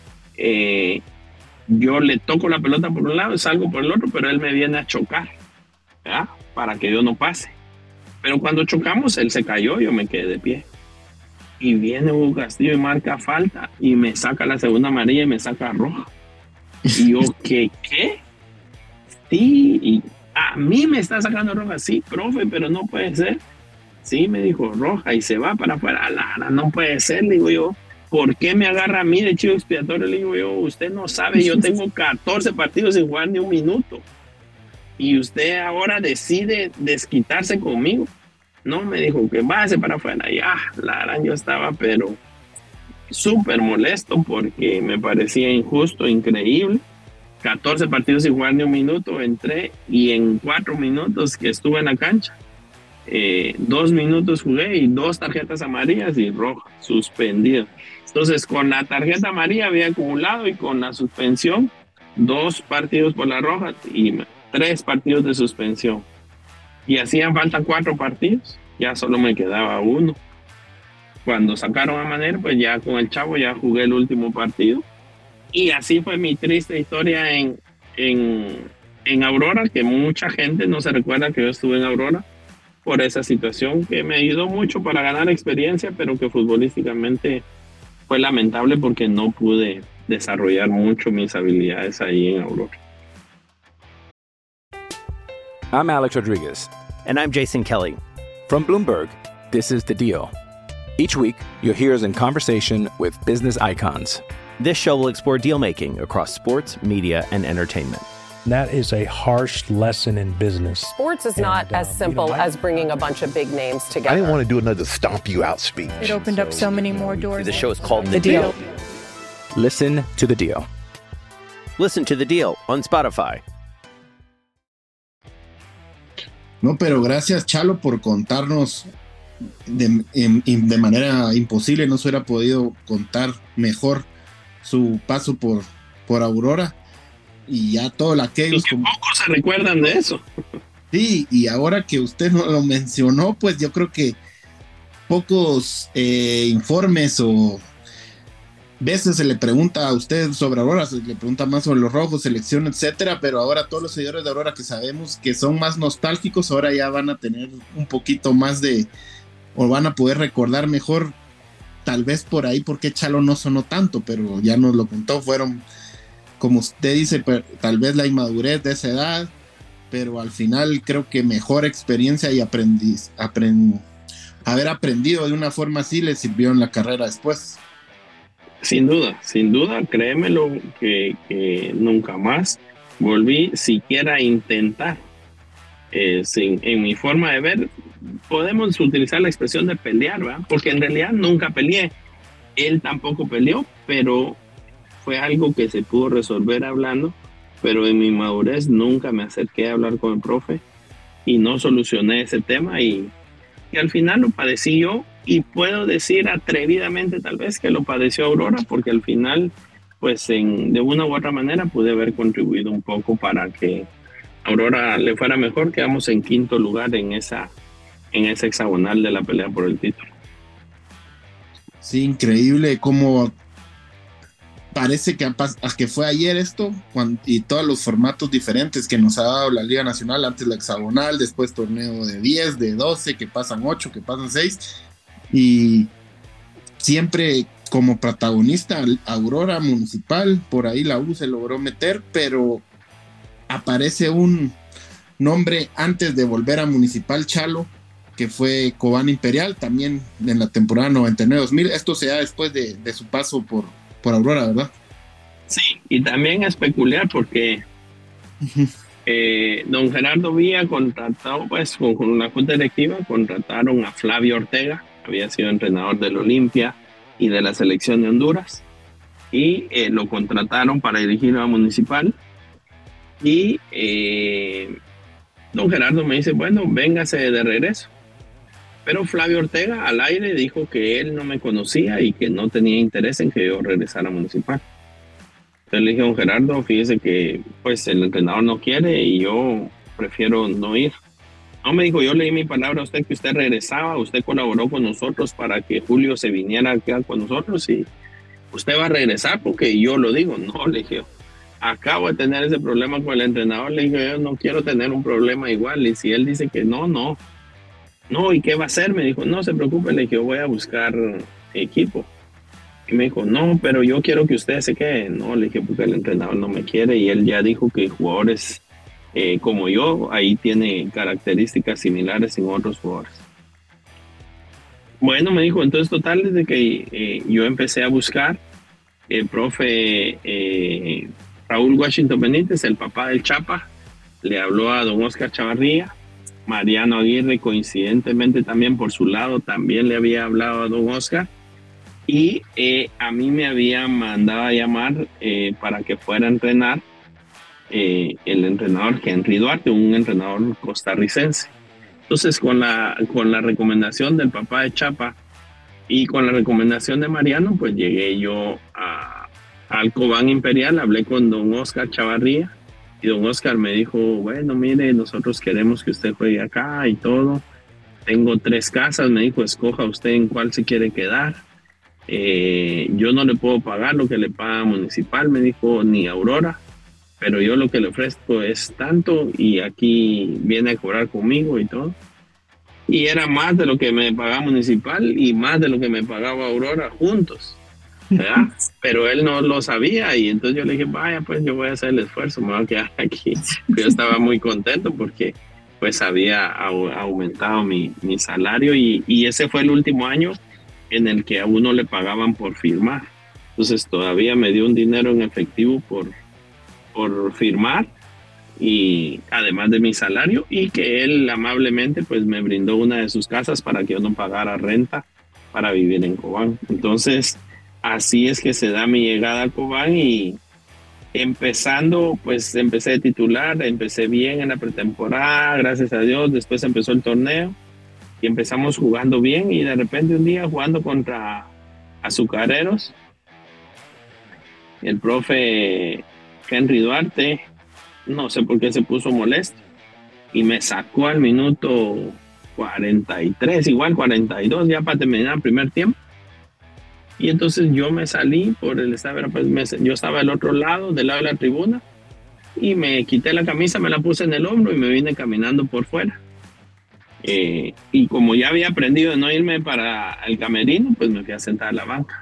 yo le toco la pelota por un lado y salgo por el otro, pero él me viene a chocar, ¿verdad? Para que yo no pase. Pero cuando chocamos, él se cayó, yo me quedé de pie. Y viene Hugo Castillo y marca falta y me saca la segunda amarilla y me saca roja. Y yo, ¿qué? Sí, y a mí me está sacando roja. Sí, profe, pero no puede ser. Sí, me dijo, roja, y se va para afuera. Lara, no puede ser, le digo yo. ¿Por qué me agarra a mí de chivo expiatorio? Le digo yo, usted no sabe, yo tengo 14 partidos sin jugar ni un minuto. Y usted ahora decide desquitarse conmigo. No, me dijo que váyase para afuera. Y Lara, yo estaba, pero súper molesto porque me parecía injusto, increíble. 14 partidos sin jugar ni un minuto, entré y en 4 minutos que estuve en la cancha, 2 minutos jugué y 2 tarjetas amarillas y roja, suspendido. Entonces con la tarjeta amarilla había acumulado y con la suspensión 2 partidos por la roja y 3 partidos de suspensión. Y hacían falta 4 partidos, ya solo me quedaba 1. Cuando sacaron a Maner, pues ya con el chavo ya jugué el último partido. Y así fue mi triste historia en Aurora, que mucha gente no se recuerda que yo estuve en Aurora por esa situación que me ayudó mucho para ganar experiencia, pero que futbolísticamente fue lamentable porque no pude desarrollar mucho mis habilidades ahí en Aurora. I'm Alex Rodriguez. And I'm Jason Kelly. From Bloomberg, this is The Deal. Each week, you'll hear us in conversation with business icons. This show will explore deal-making across sports, media, and entertainment. That is a harsh lesson in business. Sports is not as simple as bringing a bunch of big names together. I didn't want to do another stomp you out speech. It opened up so many more doors. The show is called The Deal. Listen to The Deal. Listen to The Deal on Spotify. No, pero gracias, Chalo, por contarnos de manera imposible. No se hubiera podido contar mejor su paso por Aurora y ya todo aquello. Y que pocos se recuerdan de eso. Sí, y ahora que usted no lo mencionó, pues yo creo que pocos informes o veces se le pregunta a usted sobre Aurora, se le pregunta más sobre los rojos, selección, etcétera, pero ahora todos los seguidores de Aurora que sabemos que son más nostálgicos, ahora ya van a tener un poquito más o van a poder recordar mejor, tal vez por ahí porque Chalo no sonó tanto, pero ya nos lo contó, fueron, como usted dice, tal vez la inmadurez de esa edad, pero al final creo que mejor experiencia y haber aprendido de una forma así le sirvió en la carrera después. Sin duda, créemelo que nunca más volví siquiera a intentar. En mi forma de ver, podemos utilizar la expresión de pelear, ¿verdad? Porque en realidad nunca peleé. Él tampoco peleó, pero fue algo que se pudo resolver hablando. Pero en mi madurez nunca me acerqué a hablar con el profe y no solucioné ese tema y al final lo padecí yo. Y puedo decir atrevidamente tal vez que lo padeció Aurora, porque al final, pues de una u otra manera pude haber contribuido un poco para que Aurora le fuera mejor. Quedamos en 5º lugar en esa hexagonal de la pelea por el título. Sí, increíble cómo parece que fue ayer esto, y todos los formatos diferentes que nos ha dado la Liga Nacional, antes la hexagonal, después torneo de 10, de 12, que pasan 8, que pasan 6, y siempre como protagonista Aurora, Municipal, por ahí la U se logró meter, pero aparece un nombre antes de volver a Municipal, Chalo, que fue Cobán Imperial, también en la temporada 99-2000, esto se da después de su paso por Aurora, ¿verdad? Sí, y también es peculiar porque don Gerardo Villa contratado, pues con la junta directiva, contrataron a Flavio Ortega, había sido entrenador del Olimpia y de la selección de Honduras, y lo contrataron para dirigir a Municipal, y don Gerardo me dice, bueno, véngase de regreso. Pero Flavio Ortega al aire dijo que él no me conocía y que no tenía interés en que yo regresara a Municipal. Entonces le dije a don Gerardo, fíjese que pues el entrenador no quiere y yo prefiero no ir. No, me dijo, yo leí mi palabra a usted que usted regresaba, usted colaboró con nosotros para que Julio se viniera a quedar con nosotros y usted va a regresar porque yo lo digo. No, le dije, acabo de tener ese problema con el entrenador, le dije, yo no quiero tener un problema igual, y si él dice que no, ¿y qué va a hacer? Me dijo, no se preocupe, le dije, yo voy a buscar equipo. Y me dijo, no, pero yo quiero que usted se quede. No, le dije, porque el entrenador no me quiere y él ya dijo que jugadores como yo, ahí tiene características similares en otros jugadores. Bueno, me dijo, entonces total, desde que yo empecé a buscar, el profe Raúl Washington Benítez, el papá del Chapa, le habló a don Oscar Chavarría. Mariano Aguirre, coincidentemente también por su lado, también le había hablado a don Oscar. Y a mí me había mandado a llamar para que fuera a entrenar el entrenador Henry Duarte, un entrenador costarricense. Entonces, con la recomendación del papá de Chapa y con la recomendación de Mariano, pues llegué yo al Cobán Imperial, hablé con don Oscar Chavarría y don Oscar me dijo, bueno, mire, nosotros queremos que usted juegue acá y todo. Tengo 3 casas, me dijo, escoja usted en cuál se quiere quedar. Yo no le puedo pagar lo que le paga Municipal, me dijo, ni Aurora, pero yo lo que le ofrezco es tanto y aquí viene a cobrar conmigo y todo. Y era más de lo que me pagaba Municipal y más de lo que me pagaba Aurora juntos, ¿verdad? Pero él no lo sabía y entonces yo le dije, vaya, pues yo voy a hacer el esfuerzo, me voy a quedar aquí. Yo estaba muy contento porque pues había aumentado mi salario y ese fue el último año en el que a uno le pagaban por firmar. Entonces todavía me dio un dinero en efectivo por firmar y además de mi salario, y que él amablemente pues me brindó una de sus casas para que yo no pagara renta para vivir en Cobán. Entonces así es que se da mi llegada a Cobán y empezando pues empecé de titular, empecé bien en la pretemporada, gracias a Dios. Después empezó el torneo y empezamos jugando bien y de repente un día jugando contra Azucareros, el profe Henry Duarte, no sé por qué se puso molesto y me sacó al minuto 43, igual 42 ya para terminar el primer tiempo. Y entonces yo me salí yo estaba del otro lado, del lado de la tribuna, y me quité la camisa, me la puse en el hombro y me vine caminando por fuera. Y como ya había aprendido de no irme para el camerino, pues me fui a sentar a la banca.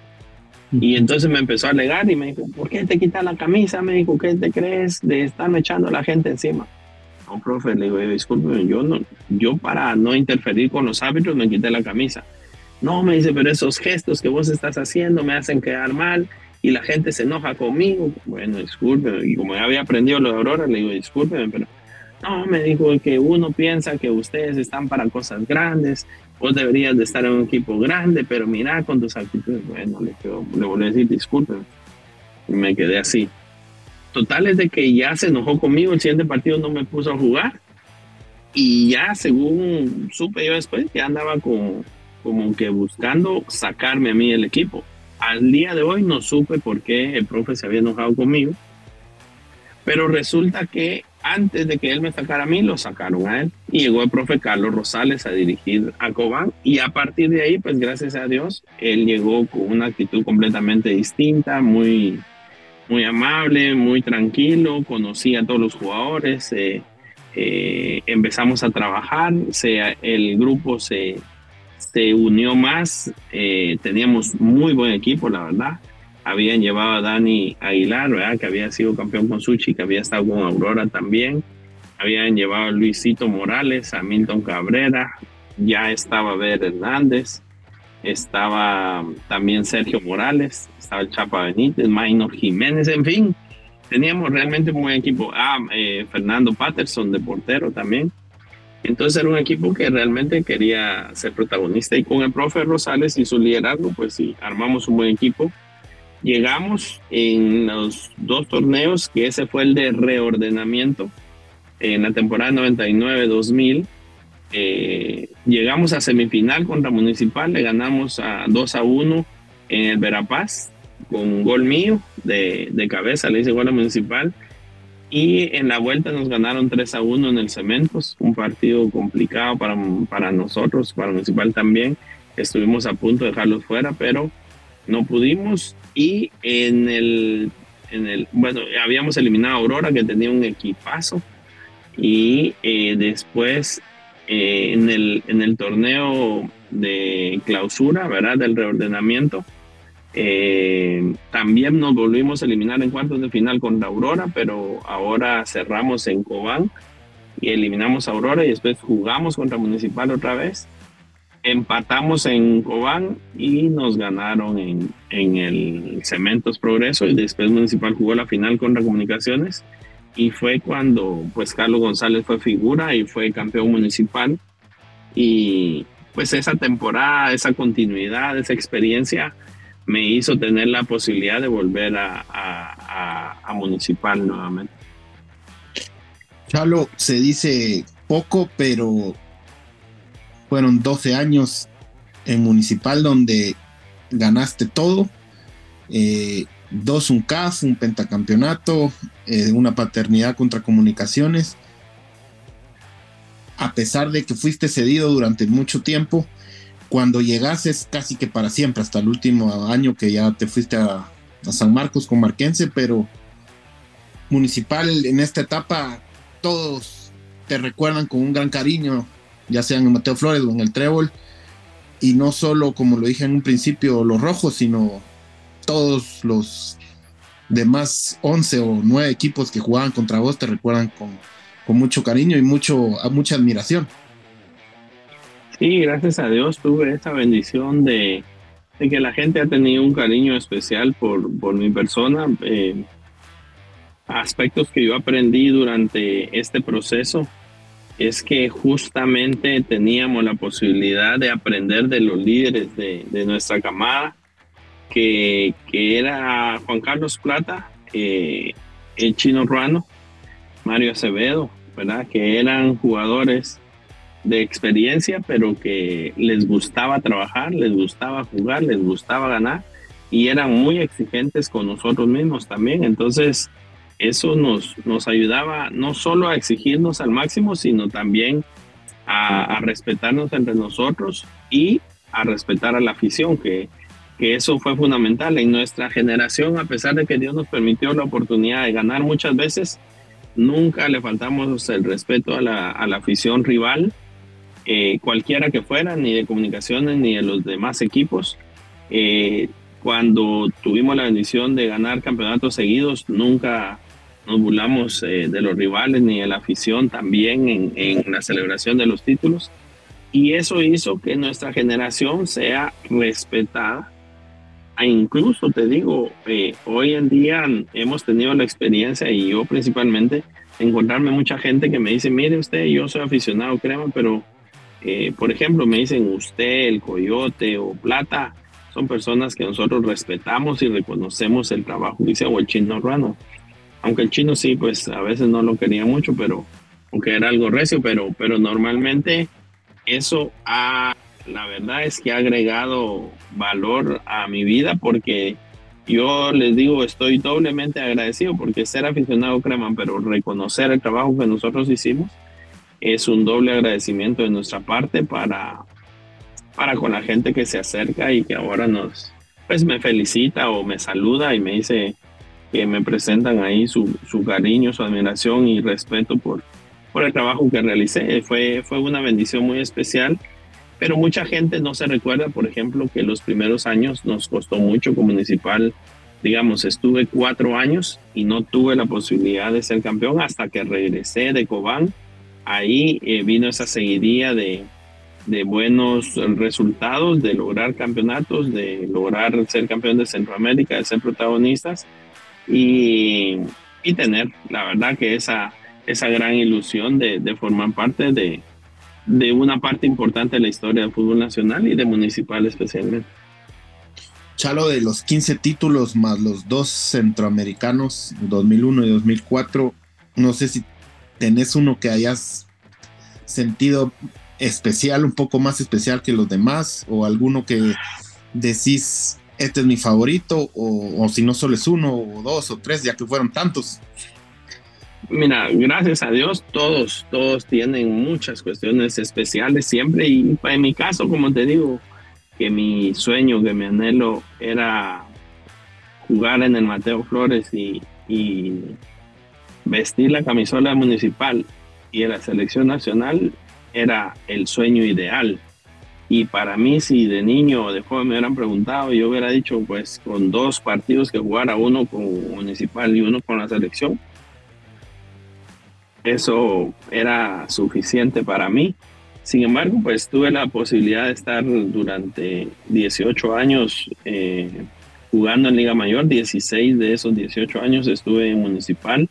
Y entonces me empezó a alegar y me dijo, ¿por qué te quitas la camisa? Me dijo, ¿qué te crees de estarme echando a la gente encima? No, profe, le digo, discúlpeme, yo para no interferir con los árbitros me quité la camisa. No, me dice, pero esos gestos que vos estás haciendo me hacen quedar mal y la gente se enoja conmigo. Bueno, discúlpeme, y como ya había aprendido lo de Aurora, le digo, discúlpeme, pero no, me dijo que uno piensa que ustedes están para cosas grandes, vos deberías de estar en un equipo grande, pero mira con tus actitudes. Bueno, le volví a decir disculpen y me quedé así. Total es de que ya se enojó conmigo, el siguiente partido no me puso a jugar y ya según supe yo después que andaba como que buscando sacarme a mí del equipo. Al día de hoy no supe por qué el profe se había enojado conmigo, pero resulta que antes de que él me sacara a mí, lo sacaron a él. Y llegó el profe Carlos Rosales a dirigir a Cobán. Y a partir de ahí, pues gracias a Dios, él llegó con una actitud completamente distinta, muy, muy amable, muy tranquilo. Conocí a todos los jugadores. Empezamos a trabajar. El grupo se unió más. Teníamos muy buen equipo, la verdad. Habían llevado a Dani Aguilar, ¿verdad?, que había sido campeón con Suchi, que había estado con Aurora también. Habían llevado a Luisito Morales, a Milton Cabrera, ya estaba Ver Hernández, estaba también Sergio Morales, estaba el Chapa Benítez, Maynor Jiménez, en fin, teníamos realmente un buen equipo. Fernando Patterson de portero también. Entonces era un equipo que realmente quería ser protagonista, y con el profe Rosales y su liderazgo, pues sí, armamos un buen equipo. Llegamos en los 2 torneos, que ese fue el de reordenamiento, en la temporada 99-2000. Llegamos a semifinal contra Municipal, le ganamos 2-1 en el Verapaz, con gol mío de cabeza, le hice gol a Municipal. Y en la vuelta nos ganaron 3-1 en el Cementos, un partido complicado para nosotros, para Municipal también. Estuvimos a punto de dejarlos fuera, pero no pudimos. Y bueno, habíamos eliminado a Aurora, que tenía un equipazo. Y después en el torneo de clausura, ¿verdad?, del reordenamiento, También nos volvimos a eliminar en cuartos de final contra Aurora, pero ahora cerramos en Cobán y eliminamos a Aurora y después jugamos contra Municipal otra vez. Empatamos en Cobán y nos ganaron en el Cementos Progreso, y después Municipal jugó la final contra Comunicaciones, y fue cuando pues Carlos González fue figura y fue campeón municipal. Y pues esa temporada, esa continuidad, esa experiencia me hizo tener la posibilidad de volver a Municipal nuevamente. Chalo, se dice poco, pero fueron 12 años en Municipal donde ganaste todo. 2 un CAF, un pentacampeonato, una paternidad contra Comunicaciones. A pesar de que fuiste cedido durante mucho tiempo, cuando llegases casi que para siempre, hasta el último año que ya te fuiste a San Marcos con Marquense, pero Municipal en esta etapa todos te recuerdan con un gran cariño, ya sea en el Mateo Flores o en el Trébol, y no solo, como lo dije en un principio, los rojos, sino todos los demás 11 o 9 equipos que jugaban contra vos te recuerdan con mucho cariño y mucha admiración. Sí, gracias a Dios tuve esa bendición de que la gente ha tenido un cariño especial por mi persona. Aspectos que yo aprendí durante este proceso es que justamente teníamos la posibilidad de aprender de los líderes de nuestra camada, que era Juan Carlos Plata, el Chino Ruano, Mario Acevedo, ¿verdad? Que eran jugadores de experiencia, pero que les gustaba trabajar, les gustaba jugar, les gustaba ganar, y eran muy exigentes con nosotros mismos también. Entonces eso nos ayudaba no solo a exigirnos al máximo, sino también a respetarnos entre nosotros y a respetar a la afición, que eso fue fundamental. En nuestra generación, a pesar de que Dios nos permitió la oportunidad de ganar muchas veces, nunca le faltamos el respeto a la afición rival, cualquiera que fuera, ni de Comunicaciones ni de los demás equipos. Cuando tuvimos la bendición de ganar campeonatos seguidos, nunca nos burlamos de los rivales ni de la afición, también en la celebración de los títulos. Y eso hizo que nuestra generación sea respetada. E incluso te digo, hoy en día hemos tenido la experiencia, y yo principalmente, encontrarme mucha gente que me dice: mire usted, yo soy aficionado Crema, pero por ejemplo me dicen usted, el Coyote o Plata, son personas que nosotros respetamos y reconocemos el trabajo que hizo, o el Chino Ruano, aunque el Chino sí, pues a veces no lo quería mucho, pero aunque era algo recio, pero normalmente eso la verdad es que ha agregado valor a mi vida, porque yo les digo, estoy doblemente agradecido, porque ser aficionado Crema, pero reconocer el trabajo que nosotros hicimos, es un doble agradecimiento de nuestra parte para con la gente que se acerca y que ahora pues me felicita o me saluda y me dice que me presentan ahí su cariño, su admiración y respeto por el trabajo que realicé. Fue una bendición muy especial. Pero mucha gente no se recuerda, por ejemplo, que los primeros años nos costó mucho con Municipal. Digamos, estuve 4 años y no tuve la posibilidad de ser campeón hasta que regresé de Cobán. Ahí vino esa seguidilla de buenos resultados, de lograr campeonatos, de lograr ser campeón de Centroamérica, de ser protagonistas y tener, la verdad, que esa gran ilusión de formar parte de una parte importante de la historia del fútbol nacional y de Municipal especialmente. Chalo, de los 15 títulos más los 2 centroamericanos, 2001 y 2004, no sé si tenés uno que hayas sentido especial, un poco más especial que los demás, o alguno que decís, este es mi favorito, o si no solo es uno, o 2 o 3, ya que fueron tantos. Mira, gracias a Dios, todos tienen muchas cuestiones especiales siempre, y en mi caso, como te digo, que mi sueño, que mi anhelo era jugar en el Mateo Flores y vestir la camisola Municipal y de la selección nacional, era el sueño ideal. Y para mí, si de niño o de joven me hubieran preguntado, yo hubiera dicho, pues con 2 partidos que jugara, uno con Municipal y uno con la selección, eso era suficiente para mí. Sin embargo, pues tuve la posibilidad de estar durante 18 años jugando en Liga Mayor. 16 de esos 18 años estuve en Municipal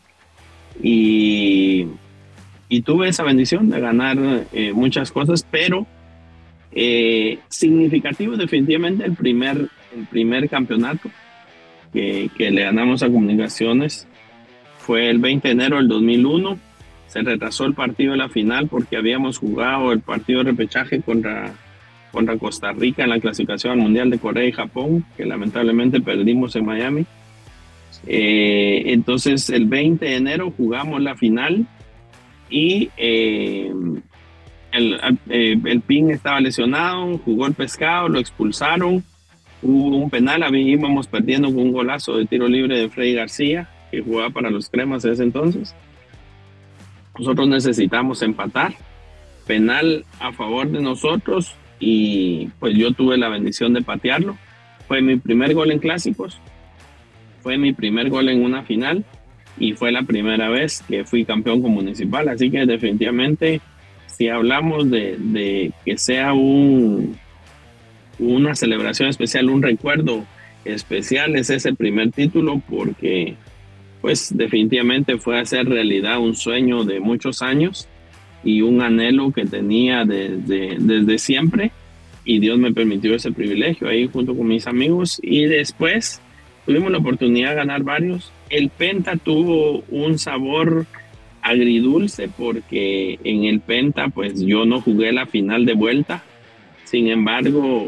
y tuve esa bendición de ganar muchas cosas, pero significativo definitivamente el primer campeonato que le ganamos a Comunicaciones fue el 20 de enero del 2001. Se retrasó el partido de la final porque habíamos jugado el partido de repechaje contra Costa Rica en la clasificación al Mundial de Corea y Japón, que lamentablemente perdimos en Miami. Entonces el 20 de enero jugamos la final y el PIN estaba lesionado, jugó el Pescado, lo expulsaron, hubo un penal, íbamos perdiendo con un golazo de tiro libre de Freddy García, que jugaba para los Cremas en ese entonces. Nosotros necesitamos empatar, penal a favor de nosotros, y pues yo tuve la bendición de patearlo. Fue mi primer gol en clásicos, fue mi primer gol en una final y fue la primera vez que fui campeón con Municipal, así que definitivamente si hablamos de que sea una celebración especial, un recuerdo especial, es ese primer título, porque pues definitivamente fue hacer realidad un sueño de muchos años y un anhelo que tenía desde siempre, y Dios me permitió ese privilegio ahí junto con mis amigos, y después tuvimos la oportunidad de ganar varios. El Penta tuvo un sabor agridulce porque en el Penta pues yo no jugué la final de vuelta. Sin embargo,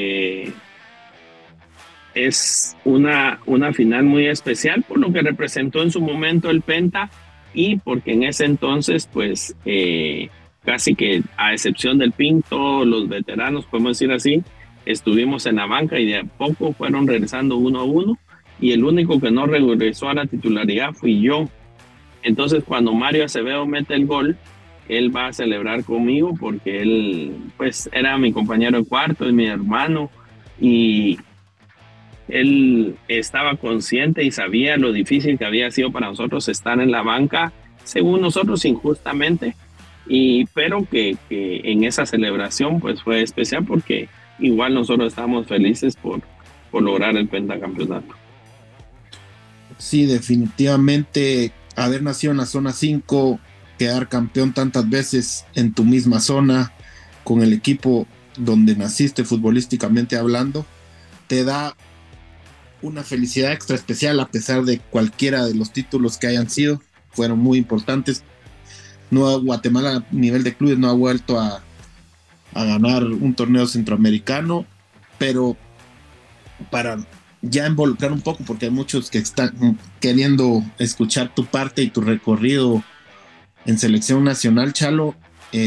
es una final muy especial por lo que representó en su momento el Penta, y porque en ese entonces pues casi que a excepción del PIN, todos los veteranos, podemos decir así, estuvimos en la banca y de a poco fueron regresando uno a uno, y el único que no regresó a la titularidad fui yo. Entonces cuando Mario Acevedo mete el gol, él va a celebrar conmigo porque él pues era mi compañero de cuarto, es mi hermano, y él estaba consciente y sabía lo difícil que había sido para nosotros estar en la banca, según nosotros injustamente, pero que en esa celebración pues fue especial porque igual nosotros estábamos felices por lograr el pentacampeonato. Sí, definitivamente haber nacido en la zona 5, quedar campeón tantas veces en tu misma zona, con el equipo donde naciste futbolísticamente hablando, te da una felicidad extra especial a pesar de cualquiera de los títulos que hayan sido. Fueron muy importantes. Guatemala a nivel de clubes no ha vuelto a ganar un torneo centroamericano, pero para ya involucrar un poco, porque hay muchos que están queriendo escuchar tu parte y tu recorrido en selección nacional, Chalo,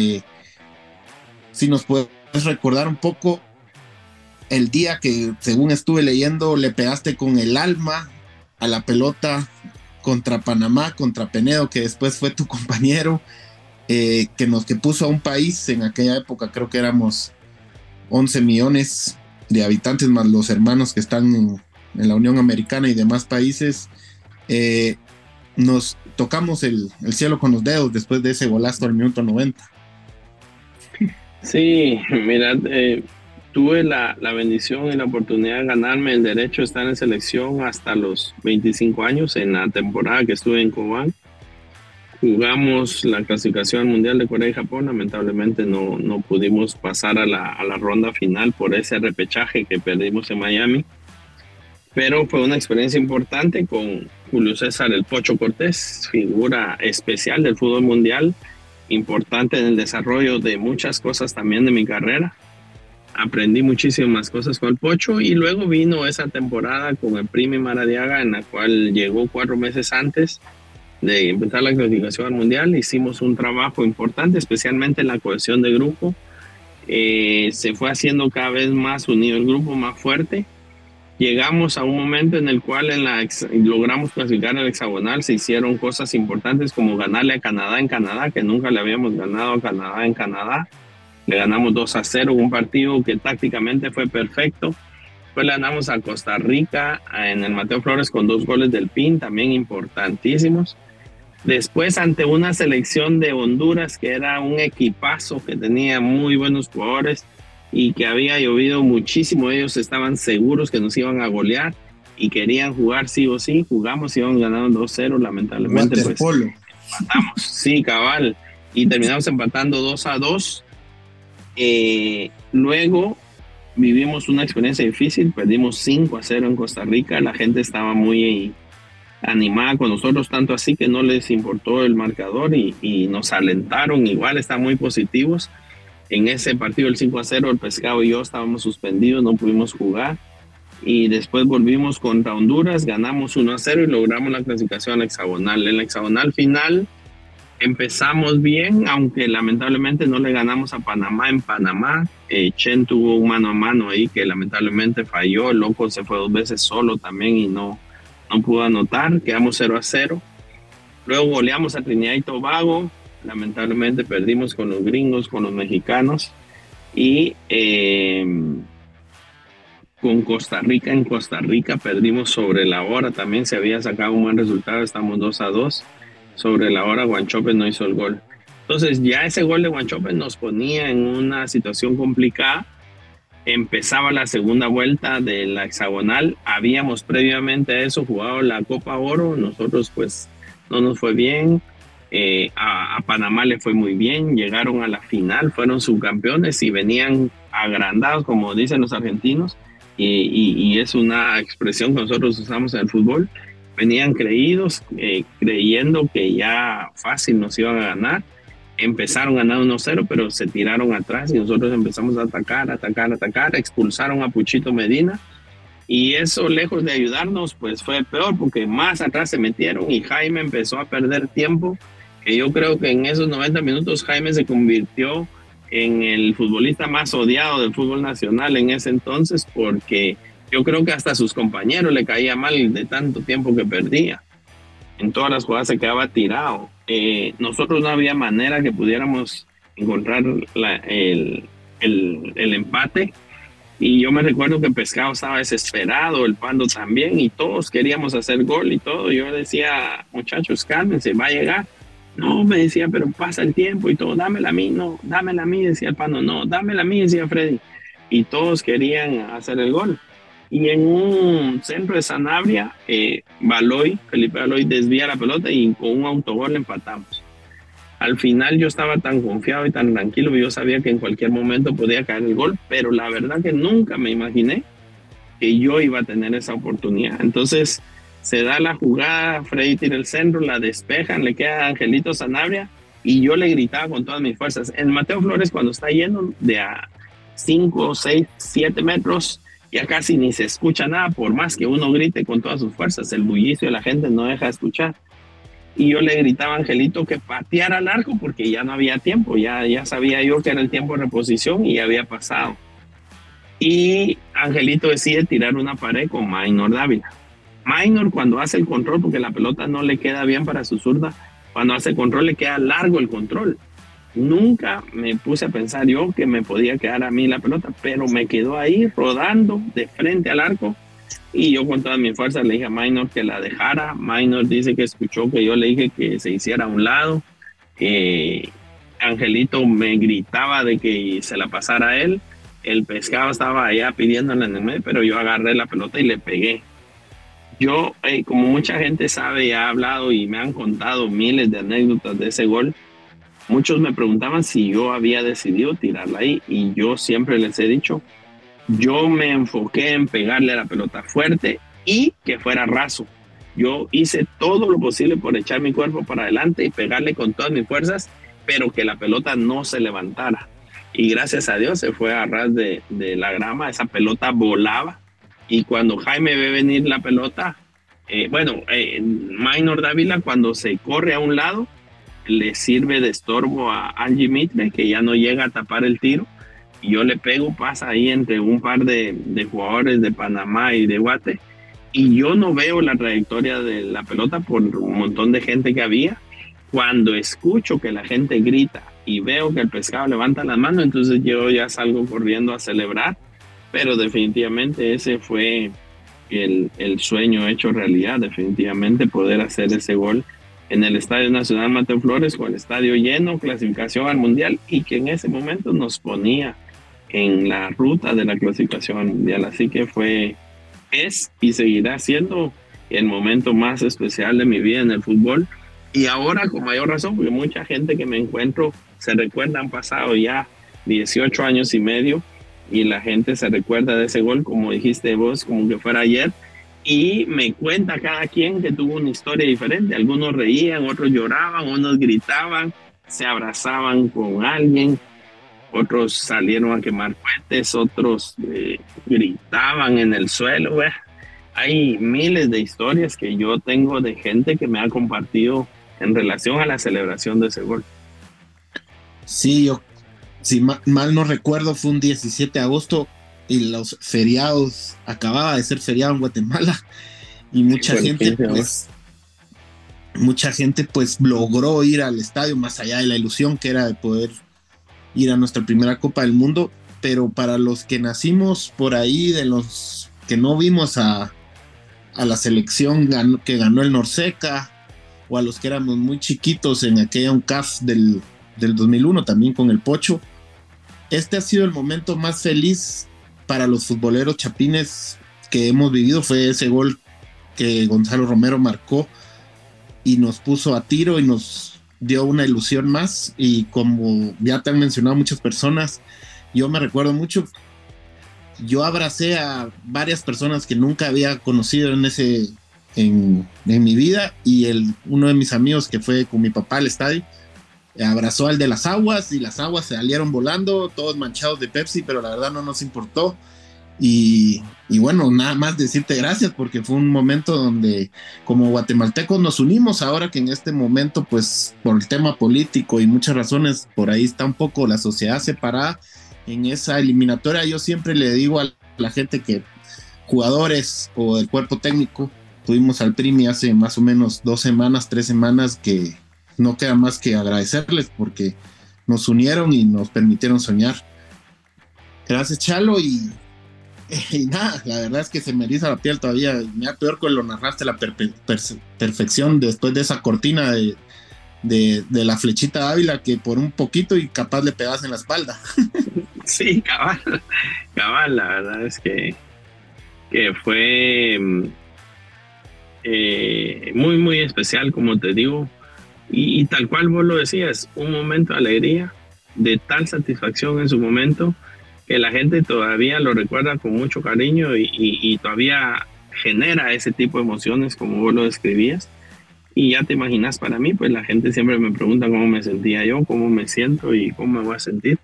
si nos puedes recordar un poco el día que, según estuve leyendo, le pegaste con el alma a la pelota contra Panamá, contra Penedo, que después fue tu compañero, que puso a un país, en aquella época creo que éramos 11 millones de habitantes, más los hermanos que están en la Unión Americana y demás países, nos tocamos el cielo con los dedos después de ese golazo al minuto 90. Sí, mira, tuve la bendición y la oportunidad de ganarme el derecho de estar en selección hasta los 25 años en la temporada que estuve en Cobán. Jugamos la clasificación al Mundial de Corea y Japón. Lamentablemente no pudimos pasar a la ronda final por ese repechaje que perdimos en Miami. Pero fue una experiencia importante con Julio César El Pocho Cortés, figura especial del fútbol mundial, importante en el desarrollo de muchas cosas también de mi carrera. Aprendí muchísimas cosas con el Pocho, y luego vino esa temporada con el Primi Maradiaga, en la cual llegó 4 meses antes de empezar la clasificación al Mundial. Hicimos un trabajo importante, especialmente en la cohesión de grupo. Se fue haciendo cada vez más unido el grupo, más fuerte. Llegamos a un momento en el cual logramos clasificar al hexagonal. Se hicieron cosas importantes como ganarle a Canadá en Canadá, que nunca le habíamos ganado a Canadá en Canadá. le ganamos 2-0, un partido que tácticamente fue perfecto. Después le ganamos a Costa Rica en el Mateo Flores con 2 goles del PIN, también importantísimos. Después ante una selección de Honduras que era un equipazo, que tenía muy buenos jugadores y que había llovido muchísimo. Ellos estaban seguros que nos iban a golear y querían jugar sí o sí. Jugamos y íbamos ganando 2-0, lamentablemente pues empatamos. Sí, cabal, y terminamos empatando 2-2. Luego vivimos una experiencia difícil, perdimos 5-0 en Costa Rica. La gente estaba muy animada con nosotros, tanto así que no les importó el marcador y nos alentaron. Igual están muy positivos. En ese partido, el 5-0, el Pescado y yo estábamos suspendidos, no pudimos jugar. Y después volvimos contra Honduras, ganamos 1-0 y logramos la clasificación al hexagonal. En la hexagonal final empezamos bien, aunque lamentablemente no le ganamos a Panamá en Panamá. Chen tuvo un mano a mano ahí que lamentablemente falló. El loco se fue 2 veces solo también y no pudo anotar. Quedamos 0-0. Luego goleamos a Trinidad y Tobago. Lamentablemente perdimos con los gringos, con los mexicanos. Y con Costa Rica, en Costa Rica perdimos sobre la hora. También se había sacado un buen resultado, estamos 2-2. Sobre la hora Wanchope no hizo el gol. Entonces ya ese gol de Wanchope nos ponía en una situación complicada. Empezaba la segunda vuelta de la hexagonal. Habíamos previamente a eso jugado la Copa Oro. Nosotros pues no nos fue bien. A Panamá le fue muy bien. Llegaron a la final, fueron subcampeones y venían agrandados, como dicen los argentinos. Y es una expresión que nosotros usamos en el fútbol. Venían creídos, creyendo que ya fácil nos iban a ganar. Empezaron ganando 1-0, pero se tiraron atrás y nosotros empezamos a atacar. Expulsaron a Puchito Medina y eso, lejos de ayudarnos, pues fue peor porque más atrás se metieron y Jaime empezó a perder tiempo. Que yo creo que en esos 90 minutos Jaime se convirtió en el futbolista más odiado del fútbol nacional en ese entonces, porque yo creo que hasta a sus compañeros le caía mal de tanto tiempo que perdía. En todas las jugadas se quedaba tirado. Nosotros no había manera que pudiéramos encontrar el empate. Y yo me recuerdo que Pescado estaba desesperado, el Pando también, y todos queríamos hacer gol y todo. Yo decía, muchachos, cálmense, va a llegar. No, me decía, pero pasa el tiempo y todo, dámela a mí, no, dámela a mí, decía el Pando, no, dámela a mí, decía Freddy. Y todos querían hacer el gol. Y en un centro de Sanabria, Felipe Baloy desvía la pelota y con un autogol empatamos. Al final yo estaba tan confiado y tan tranquilo que yo sabía que en cualquier momento podía caer el gol, pero la verdad que nunca me imaginé que yo iba a tener esa oportunidad. Entonces se da la jugada, Freddy tira el centro, la despejan, le queda a Angelito Sanabria y yo le gritaba con todas mis fuerzas. En Mateo Flores, cuando está lleno de a 5, 6, 7 metros, ya casi ni se escucha nada, por más que uno grite con todas sus fuerzas, el bullicio de la gente no deja de escuchar. Y yo le gritaba a Angelito que pateara al arco porque ya no había tiempo, ya sabía yo que era el tiempo de reposición y ya había pasado. Y Angelito decide tirar una pared con Maynor Dávila. Maynor, cuando hace el control, porque la pelota no le queda bien para su zurda, cuando hace el control le queda largo el control. Nunca me puse a pensar yo que me podía quedar a mí la pelota, pero me quedó ahí rodando de frente al arco y yo con todas mis fuerzas le dije a Maynor que la dejara. Maynor dice que escuchó que yo le dije que se hiciera a un lado. Angelito me gritaba de que se la pasara a él. El Pescado estaba allá pidiéndole en el medio, pero yo agarré la pelota y le pegué. Yo, como mucha gente sabe y ha hablado y me han contado miles de anécdotas de ese gol, muchos me preguntaban si yo había decidido tirarla ahí y yo siempre les he dicho, yo me enfoqué en pegarle a la pelota fuerte y que fuera raso. Yo hice todo lo posible por echar mi cuerpo para adelante y pegarle con todas mis fuerzas, pero que la pelota no se levantara. Y gracias a Dios se fue a ras de la grama, esa pelota volaba y cuando Jaime ve venir la pelota, Maynor Dávila cuando se corre a un lado, le sirve de estorbo a Angie Mitre, que ya no llega a tapar el tiro. Y yo le pego, pasa ahí entre un par de jugadores de Panamá y de Guate. Y yo no veo la trayectoria de la pelota por un montón de gente que había. Cuando escucho que la gente grita y veo que el pescado levanta la mano, entonces yo ya salgo corriendo a celebrar, pero definitivamente ese fue el sueño hecho realidad, definitivamente poder hacer ese gol en el Estadio Nacional Mateo Flores con el estadio lleno, clasificación al Mundial, y que en ese momento nos ponía en la ruta de la clasificación al Mundial. Así que es y seguirá siendo el momento más especial de mi vida en el fútbol, y ahora con mayor razón, porque mucha gente que me encuentro se recuerda, han pasado ya 18 años y medio, y la gente se recuerda de ese gol, como dijiste vos, como que fuera ayer, y me cuenta cada quien que tuvo una historia diferente. Algunos reían, otros lloraban, unos gritaban, se abrazaban con alguien, otros salieron a quemar cohetes, otros gritaban en el suelo. Hay miles de historias que yo tengo de gente que me ha compartido en relación a la celebración de ese gol. Sí, yo, si mal no recuerdo, fue un 17 de agosto y los feriados, acababa de ser feriado en Guatemala, y mucha gente pues logró ir al estadio, más allá de la ilusión que era de poder ir a nuestra primera Copa del Mundo. Pero para los que nacimos por ahí, de los que no vimos a la selección que ganó el Norseca, o a los que éramos muy chiquitos en aquella UNCAF del 2001, también con el Pocho, este ha sido el momento más feliz para los futboleros chapines que hemos vivido. Fue ese gol que Gonzalo Romero marcó y nos puso a tiro y nos dio una ilusión más. Y como ya te han mencionado muchas personas, yo me recuerdo mucho, yo abracé a varias personas que nunca había conocido en mi vida, y uno de mis amigos que fue con mi papá al estadio abrazó al de las aguas, y las aguas se salieron volando, todos manchados de Pepsi, pero la verdad no nos importó. Y bueno, nada más decirte gracias, porque fue un momento donde como guatemaltecos nos unimos. Ahora que en este momento, pues por el tema político y muchas razones, por ahí está un poco la sociedad separada en esa eliminatoria. Yo siempre le digo a la gente que jugadores o del cuerpo técnico, tuvimos al Primi hace más o menos 3 semanas, que no queda más que agradecerles porque nos unieron y nos permitieron soñar. Gracias, Chalo, y nada, la verdad es que se me eriza la piel todavía. Me da peor que lo narraste a la perfección después de esa cortina de la flechita Ávila, que por un poquito y capaz le pegas en la espalda. Sí, cabal, la verdad es que fue muy, muy especial, como te digo. Y tal cual vos lo decías, un momento de alegría, de tal satisfacción en su momento, que la gente todavía lo recuerda con mucho cariño y todavía genera ese tipo de emociones como vos lo describías. Y ya te imaginas, para mí, pues la gente siempre me pregunta cómo me sentía yo, cómo me siento y cómo me voy a sentir.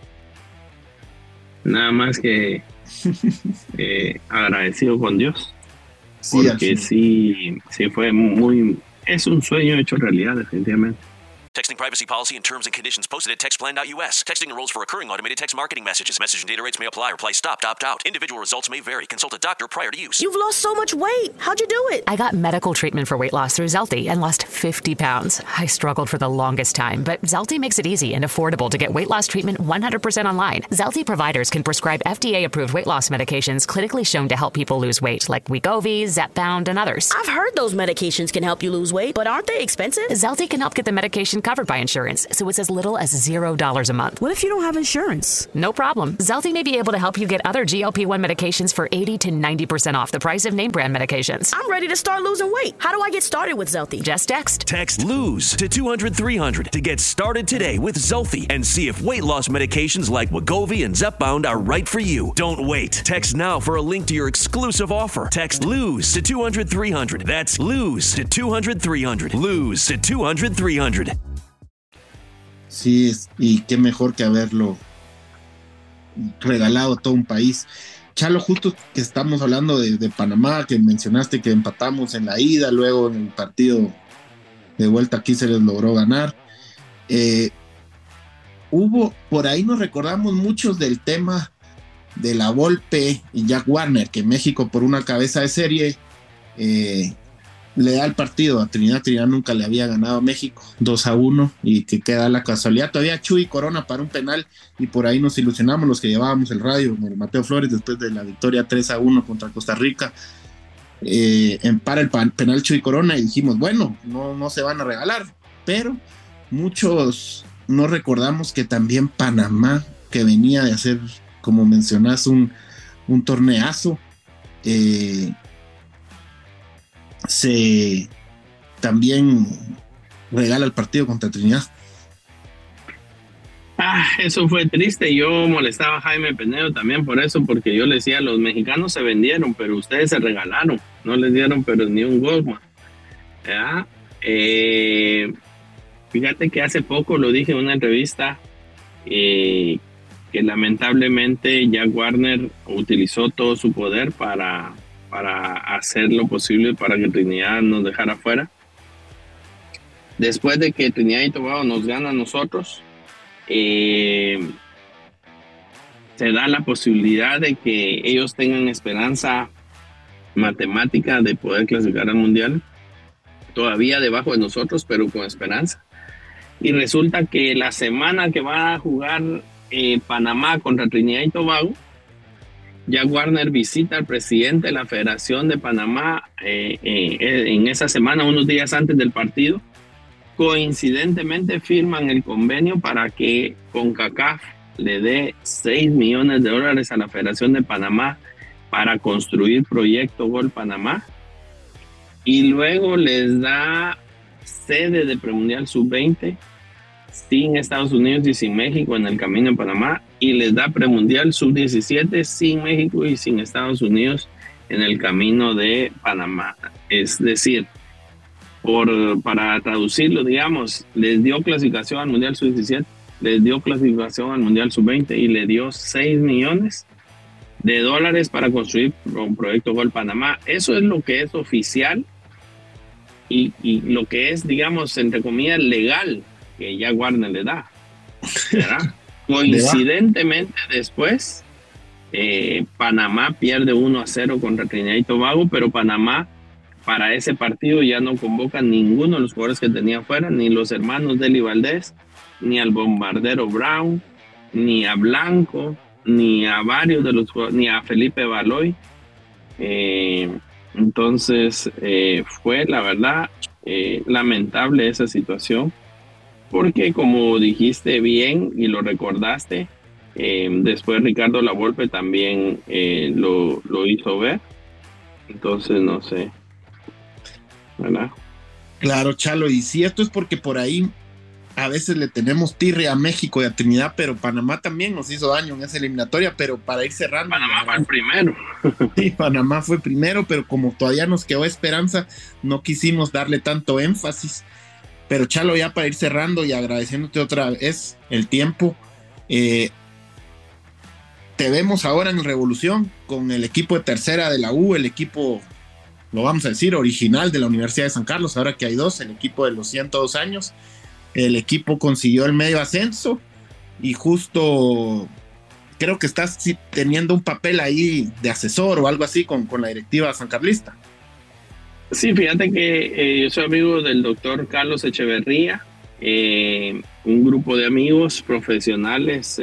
Nada más que agradecido con Dios, porque sí fue muy... Es un sueño hecho realidad, definitivamente. Texting privacy policy and terms and conditions posted at textplan.us. Texting enrolls for recurring automated text marketing messages. Message and data rates may apply. Reply stop, opt out. Individual results may vary. Consult a doctor prior to use. You've lost so much weight. How'd you do it? I got medical treatment for weight loss through Zelty and lost 50 pounds. I struggled for the longest time, but Zelty makes it easy and affordable to get weight loss treatment 100% online. Zelty providers can prescribe FDA-approved weight loss medications clinically shown to help people lose weight, like Wegovy, Zepbound, and others. I've heard those medications can help you lose weight, but aren't they expensive? Zelty can help get the medication covered by insurance, so it's as little as $0 a month. What if you don't have insurance? No problem. Zelty may be able to help you get other GLP-1 medications for 80 to 90% off the price of name brand medications. I'm ready to start losing weight. How do I get started with Zelty? Just text. Text LOSE to 200-300 to get started today with Zelty and see if weight loss medications like Wegovy and Zepbound are right for you. Don't wait. Text now for a link to your exclusive offer. Text LOSE to 200-300. That's LOSE to 200-300. LOSE to 200-300. Sí, y qué mejor que haberlo regalado a todo un país. Chalo, justo que estamos hablando de Panamá, que mencionaste que empatamos en la ida, luego en el partido de vuelta aquí se les logró ganar. Por ahí nos recordamos muchos del tema de la Volpe y Jack Warner, que México por una cabeza de serie le da el partido a Trinidad. Trinidad nunca le había ganado a México 2-1 y que queda la casualidad. Todavía Chuy Corona para un penal y por ahí nos ilusionamos los que llevábamos el radio, el Mateo Flores, después de la victoria 3-1 contra Costa Rica. Para el penal Chuy Corona y dijimos, bueno, no se van a regalar, pero muchos no recordamos que también Panamá, que venía de hacer, como mencionás, un torneazo, se también regala el partido contra Trinidad. Eso fue triste. Yo molestaba a Jaime Penedo también por eso, porque yo le decía, los mexicanos se vendieron, pero ustedes se regalaron, no les dieron pero ni un gol, man. Fíjate que hace poco lo dije en una entrevista, que lamentablemente Jack Warner utilizó todo su poder para hacer lo posible para que Trinidad nos dejara fuera. Después de que Trinidad y Tobago nos gana a nosotros, se da la posibilidad de que ellos tengan esperanza matemática de poder clasificar al mundial, todavía debajo de nosotros, pero con esperanza. Y resulta que la semana que va a jugar Panamá contra Trinidad y Tobago, Jack Warner visita al presidente de la Federación de Panamá en esa semana, unos días antes del partido. Coincidentemente firman el convenio para que CONCACAF le dé $6 millones a la Federación de Panamá para construir Proyecto Gol Panamá, y luego les da sede de Premundial Sub-20 sin Estados Unidos y sin México en el camino de Panamá, y les da Premundial Sub-17 sin México y sin Estados Unidos en el camino de Panamá. Es decir, para traducirlo, digamos, les dio clasificación al Mundial Sub-17, les dio clasificación al Mundial Sub-20 y le dio $6 millones para construir un Proyecto Gol Panamá. Eso es lo que es oficial y lo que es, digamos, entre comillas, legal, que ya Warner le da, ¿verdad? Coincidentemente después, Panamá pierde 1-0 contra Trinidad y Tobago, pero Panamá para ese partido ya no convoca ninguno de los jugadores que tenía afuera, ni los hermanos Deli Valdés, ni al bombardero Brown, ni a Blanco, ni a varios de los jugadores, ni a Felipe Baloy. Entonces fue la verdad lamentable esa situación, porque como dijiste bien y lo recordaste, después Ricardo Lavolpe también lo hizo ver. Entonces no sé, ¿verdad? Claro, Chalo, y si esto es porque por ahí a veces le tenemos tirria a México y a Trinidad, pero Panamá también nos hizo daño en esa eliminatoria, pero para ir cerrando. Panamá fue el primero. Sí, Panamá fue primero, pero como todavía nos quedó esperanza, no quisimos darle tanto énfasis. Pero Chalo, ya para ir cerrando y agradeciéndote otra vez el tiempo, te vemos ahora en Revolución con el equipo de tercera de la U, el equipo, lo vamos a decir, original de la Universidad de San Carlos, ahora que hay dos, el equipo de los 102 años. El equipo consiguió el medio ascenso y justo creo que estás teniendo un papel ahí de asesor o algo así con la directiva sancarlista. Sí, fíjate que yo soy amigo del doctor Carlos Echeverría, un grupo de amigos profesionales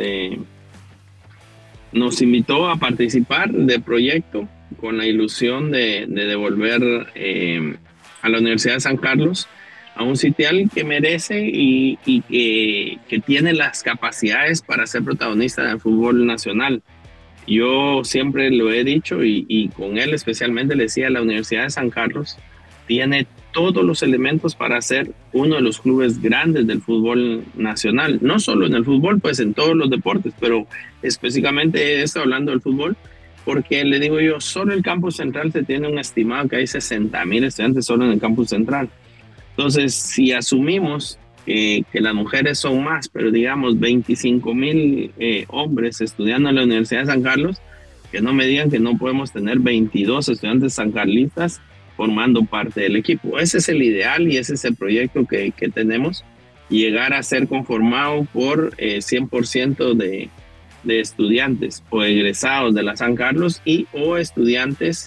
nos invitó a participar del proyecto con la ilusión de devolver a la Universidad de San Carlos a un sitial que merece y que tiene las capacidades para ser protagonista del fútbol nacional. Yo siempre lo he dicho y con él especialmente le decía, la Universidad de San Carlos tiene todos los elementos para ser uno de los clubes grandes del fútbol nacional, no solo en el fútbol, pues en todos los deportes, pero específicamente estoy hablando del fútbol, porque le digo yo, solo el campus central se tiene un estimado que hay 60,000 estudiantes solo en el campus central. Entonces, si asumimos que las mujeres son más, pero digamos 25,000 hombres estudiando en la Universidad de San Carlos, que no me digan que no podemos tener 22 estudiantes sancarlistas formando parte del equipo. Ese es el ideal y ese es el proyecto que tenemos, llegar a ser conformado por 100% de estudiantes o egresados de la San Carlos y o estudiantes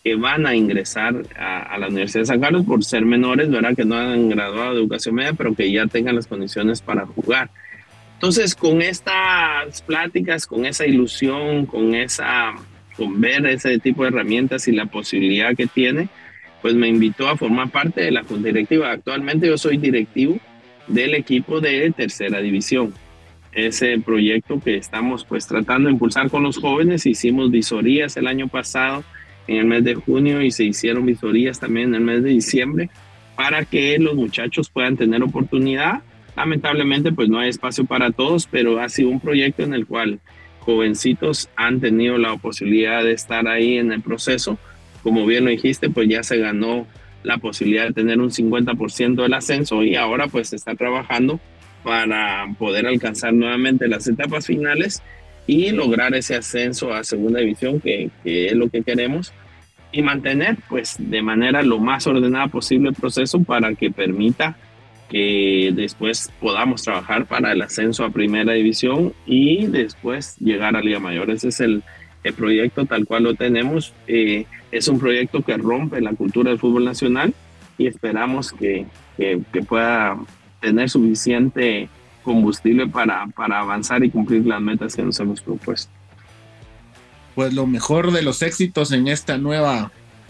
que van a ingresar a la Universidad de San Carlos por ser menores, ¿verdad? Que no han graduado de educación media, pero que ya tengan las condiciones para jugar. Entonces, con estas pláticas, con esa ilusión, con ver ese tipo de herramientas y la posibilidad que tiene, pues me invitó a formar parte de la junta directiva. Actualmente yo soy directivo del equipo de tercera división. Ese proyecto que estamos pues tratando de impulsar con los jóvenes. Hicimos visorías el año pasado en el mes de junio y se hicieron visorías también en el mes de diciembre para que los muchachos puedan tener oportunidad. Lamentablemente pues no hay espacio para todos, pero ha sido un proyecto en el cual jovencitos han tenido la posibilidad de estar ahí en el proceso. Como bien lo dijiste, pues ya se ganó la posibilidad de tener un 50% del ascenso y ahora pues se está trabajando para poder alcanzar nuevamente las etapas finales y lograr ese ascenso a segunda división que es lo que queremos, y mantener pues de manera lo más ordenada posible el proceso para que permita que después podamos trabajar para el ascenso a primera división y después llegar a Liga Mayor. Ese es el proyecto tal cual lo tenemos. Es un proyecto que rompe la cultura del fútbol nacional y esperamos que pueda tener suficiente combustible para avanzar y cumplir las metas que nos hemos propuesto. Pues lo mejor de los éxitos en este nuevo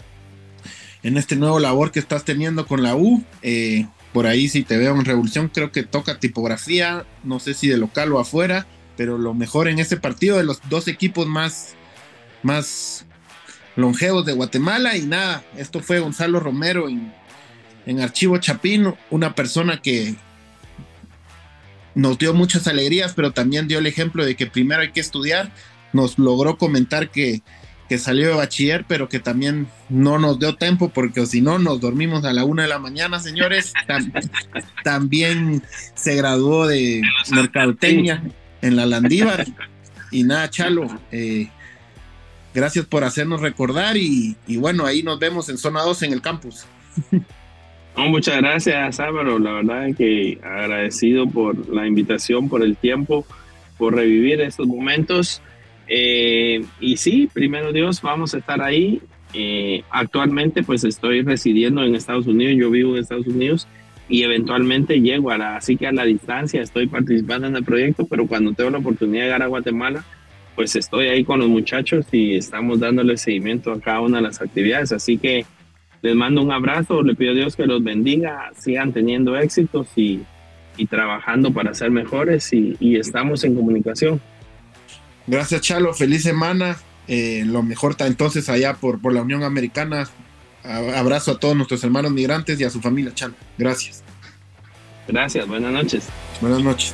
labor que estás teniendo con la U. Por ahí, si te veo en Revolución, creo que toca tipografía, no sé si de local o afuera, pero lo mejor en este partido de los dos equipos más longevos de Guatemala. Y nada, esto fue Gonzalo Romero en Archivo Chapín, una persona que nos dio muchas alegrías, pero también dio el ejemplo de que primero hay que estudiar. Nos logró comentar que salió de bachiller, pero que también no nos dio tiempo, porque si no nos dormimos a la 1 de la mañana, señores. También se graduó de mercadotecnia en la Landívar. Y nada, Chalo, gracias por hacernos recordar y bueno, ahí nos vemos en Zona 2 en el campus. No, muchas gracias, Álvaro. La verdad es que agradecido por la invitación, por el tiempo, por revivir estos momentos. Y sí, primero Dios, vamos a estar ahí. Actualmente pues estoy residiendo en Estados Unidos, yo vivo en Estados Unidos y eventualmente llego así que a la distancia estoy participando en el proyecto, pero cuando tengo la oportunidad de llegar a Guatemala, pues estoy ahí con los muchachos y estamos dándole seguimiento a cada una de las actividades. Así que les mando un abrazo, le pido a Dios que los bendiga, sigan teniendo éxitos y trabajando para ser mejores y estamos en comunicación. Gracias, Chalo, feliz semana, lo mejor está entonces allá por la Unión Americana. Abrazo a todos nuestros hermanos migrantes y a su familia, Chalo. Gracias. Gracias, buenas noches. Buenas noches.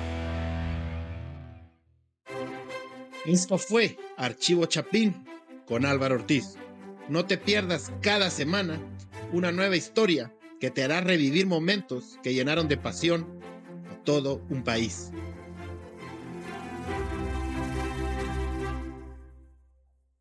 Esto fue Archivo Chapín con Álvaro Ortiz. No te pierdas cada semana una nueva historia que te hará revivir momentos que llenaron de pasión a todo un país.